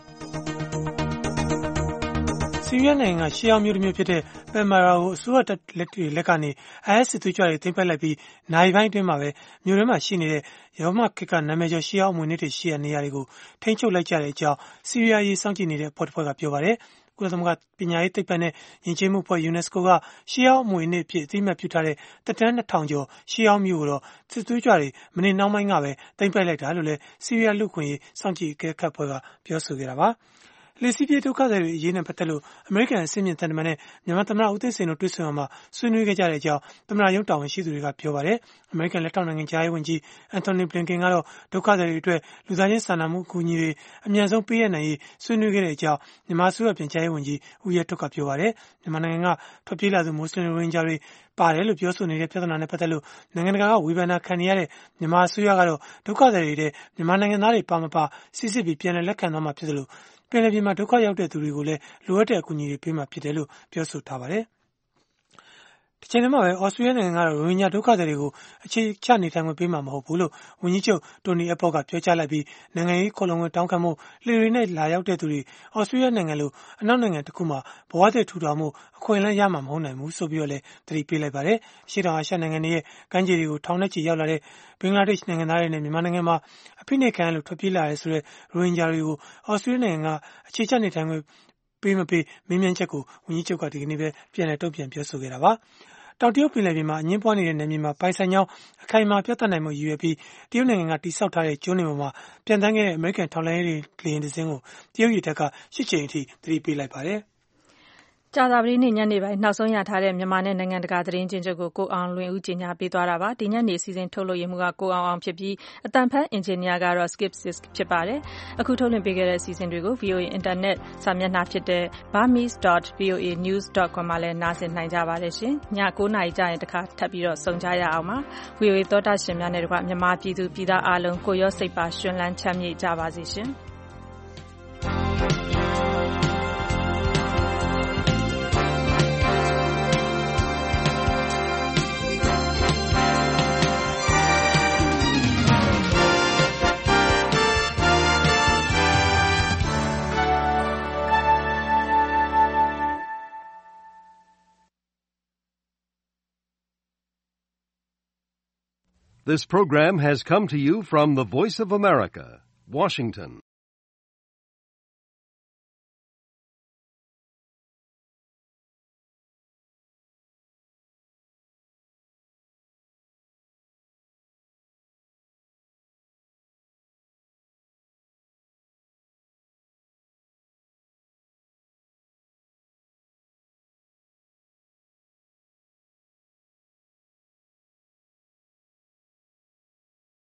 ဆီးရီးယားနိုင်ငံရှေးဟောင်းမြို့တစ်မြို့ဖြစ်တဲ့ပယ်မာရာကိုအစိုးရတပ်လက်တွေလက်ကနေ I S စစ်သွေးကြွတွေသိမ်းပိုက်လိုက်ပြီးနိုင်ပိုင်းအတွင်းမှာပဲမြို့ထဲမှာရှိနေတဲ့ရောမခေတ်ကနာမည်ကျော်ရှေးဟောင်းအမွေအနှစ်တွေရှိတဲ့နေရာတွေကိုထိန်းချုပ်လိုက်ကြတဲ့အကြောင်းဆီးရီးယားရေးစောင့်ကြည့်နေတဲ့အဖွဲ့တစ်ဖွဲ့ကပြောပါတယ်ကုလသမဂ္ဂပညာရေးသိပ္ပံနဲ့ယဉ်ကျေးမှုအဖွဲ့ UNESCO ကရှေးဟောင်းအမွေအနှစ်အဖြစ်အသိအမှတ်ပြုထားတဲ့တက်တန်းနှစ်ထောင်ကျော်ရှေးဟောင်းမြို့ကိုတော့စစ်သွေးကြွတွေမနေ့နှောင်းပိုင်းကပဲသိမ်းပိုက်လိုက်တာလို့လည်းဆီးရီးယားလူ့အခွင့်အရေးစောင့်ကြည့်အကဲခတ်အဖွဲ့ကပြောဆိုခဲ့တာပါလေစီပြေဒုက္ခသည်တွေအရေးနဲ့ပတ်သက်လို့အမေရိကန်အစီအမံတန်တမန်နဲ့မြန်မာသမ္မတဦးသိန်းစိန်တို့တွေ့ဆုံအောင်မှာဆွေးနွေးခဲ့ကြတဲ့အကြောင်းသမ္မတရုံးတာဝန်ရှိသူတွေကပြောပါတယ်။အမေရိကန်လက်ထောက်နိုင်ငံသားရေးဝန်ကြီးအန်တိုနီဘလင်ကန်ကတော့ဒုက္ခသည်တွေအတွက်လူသားချင်းစာနာမှုအကူအညီတွေအမြန်ဆုံးပေးရနိုင်ရေးဆွေးနွေးခဲ့တဲ့အကြောင်းမြန်မာအစိုးရပြန်ကြားရေးဝန်ကြီးဦးရဲထွဋ်ကပြောပါတယ်။မြန်မာနိုင်ငံကထွက်ပြေးလာသူမွတ်စလင်ရိုဟင်ဂျာတွေပါတယ်လို့ပြောဆိုနေတဲ့ပြဿနာနဲ့ပတ်သက်လို့နိုင်ငံတကာကဝေဖန်တာခံနေရတဲ့မြန်မာအစိုးရကတော့ဒုက္ခသည်တွေတဲ့မြန်မာနိုင်ငံသားတွေပါမပါစစ်စစ်ပြီးပြန်လည်လက်ခံသွားမှာဖြစ်တယ်လို့ပင်လယ်ပြင်မှာဒုက္ခရောက်တဲ့သူတွေကိုလည်းလိုအပ်တဲ့အကူအညီတွေပေးမှာဖြစ်တယ်လို့ပြောဆိုထားပါတယ်။ဒီချိန်မှာပဲဩစတြေးလျနိုင်ငံကတော့ရိုဟင်ဂျာဒုက္ခသည်တွေကိုအခြေချနေထိုင်ခွင့်ပေးမှာမဟုတ်ဘူးလို့ဝန်ကြီးချုပ်တိုနီအက်ပေါ့ကပြောကြားလိုက်ပြီးနိုင်ငံရေးခေါ်လုံခွင့်တောင်းခံမှုလှေတွေနဲ့လာရောက်တဲ့သူတွေဩစတြေးလျနိုင်ငံလိုအနောက်နိုင်ငံတစ်ခုမှာဘဝတည်ထူထောင်မှုအခွင့်အလမ်းရမှာမဟုတ်နိုင်ဘူးဆိုပြီးတော့လည်းသတိပေးလိုက်ပါတယ်။ရှေ့တောင်အာရှနိုင်ငံတွေရဲ့ကမ်းခြေတွေကိုထောင်နဲ့ချီရောက်လာတဲ့ဘင်္ဂလားဒေ့ရှ်နိုင်ငံသားတွေနဲ့မြန်မာနိုင်ငံမှာအဖိနှိပ်ခံရလို့ထွက်ပြေးလာတဲ့ဆိုတဲ့ရိုဟင်ဂျာတွေကိုဩစတြေးလျနိုင်ငံကအခြေချနေထိုင်ခွင့်ပေးမပေးမင်းမြန်ချက်ကိုဝန်ကြီးချုပ်ကဒီကနေ့ပဲပြန်လည်တုံ့ပြန်ပြောဆိုခဲ့တာပါ။တောင်တရုတ်ပင်လယ်ပြင်မှာအငင်းပွားနေတဲ့နယ်မြေမှာပိုင်ဆိုင်ကြောင်းအခိုင်အမာပြသနိုင်မှုရည်ရွယ်ပြီးတရုတ်နိုင်ငံကတိစောက်ထားတဲ့ကျွန်းတွေပေါ်မှာပြန်တန်းခဲ့တဲ့အမေရိကန်ထောက်လှမ်းရေးလေယာဉ်တစ်စင်းကိုတရုတ်ရေတပ်ကရှစ်ကြိမ်အထိသတိပေးလိုက်ပါတယ်။ကြာသပတေးနေ့ညနေပိုင်းနောက်ဆုံးရထားတဲ့မြန်မာနဲ့နိုင်ငံတကာသတင်းချင်းချုပ်ကိုကိုအောင်လွင်ဦးကြီးညာပေးသွားတာပါဒီညနေအစီအစဉ်ထုတ်လို့ရမှုကကိုအောင်အောင်ဖြစ်ပြီးအတန်ဖန်အင်ဂျင်နီယာကတော့ Skip Sisk ဖြစ်ပါတယ်အခုထုတ်လွှင့်ပေးခဲ့တဲ့အစီအစဉ်တွေကို V O A Internet စာမျက်နှာဖြစ်တဲ့ burmese dot v o a news dot com မှာလည်းနားဆင်နိုင်ကြပါတယ်ရှင်ည၉နာရီကြာရင်တစ်ခါထပ်ပြီးတော့ဆုံကြရအောင်ပါ V O A သောတာရှင်များနဲ့တကွမြန်မာပြည်သူပြည်သားအားလုံးကိုရောစိတ်ပါရှင်လန်းချမ်းမြေ့ကြပါစေရှင် This program has come to you from the Voice of America, Washington.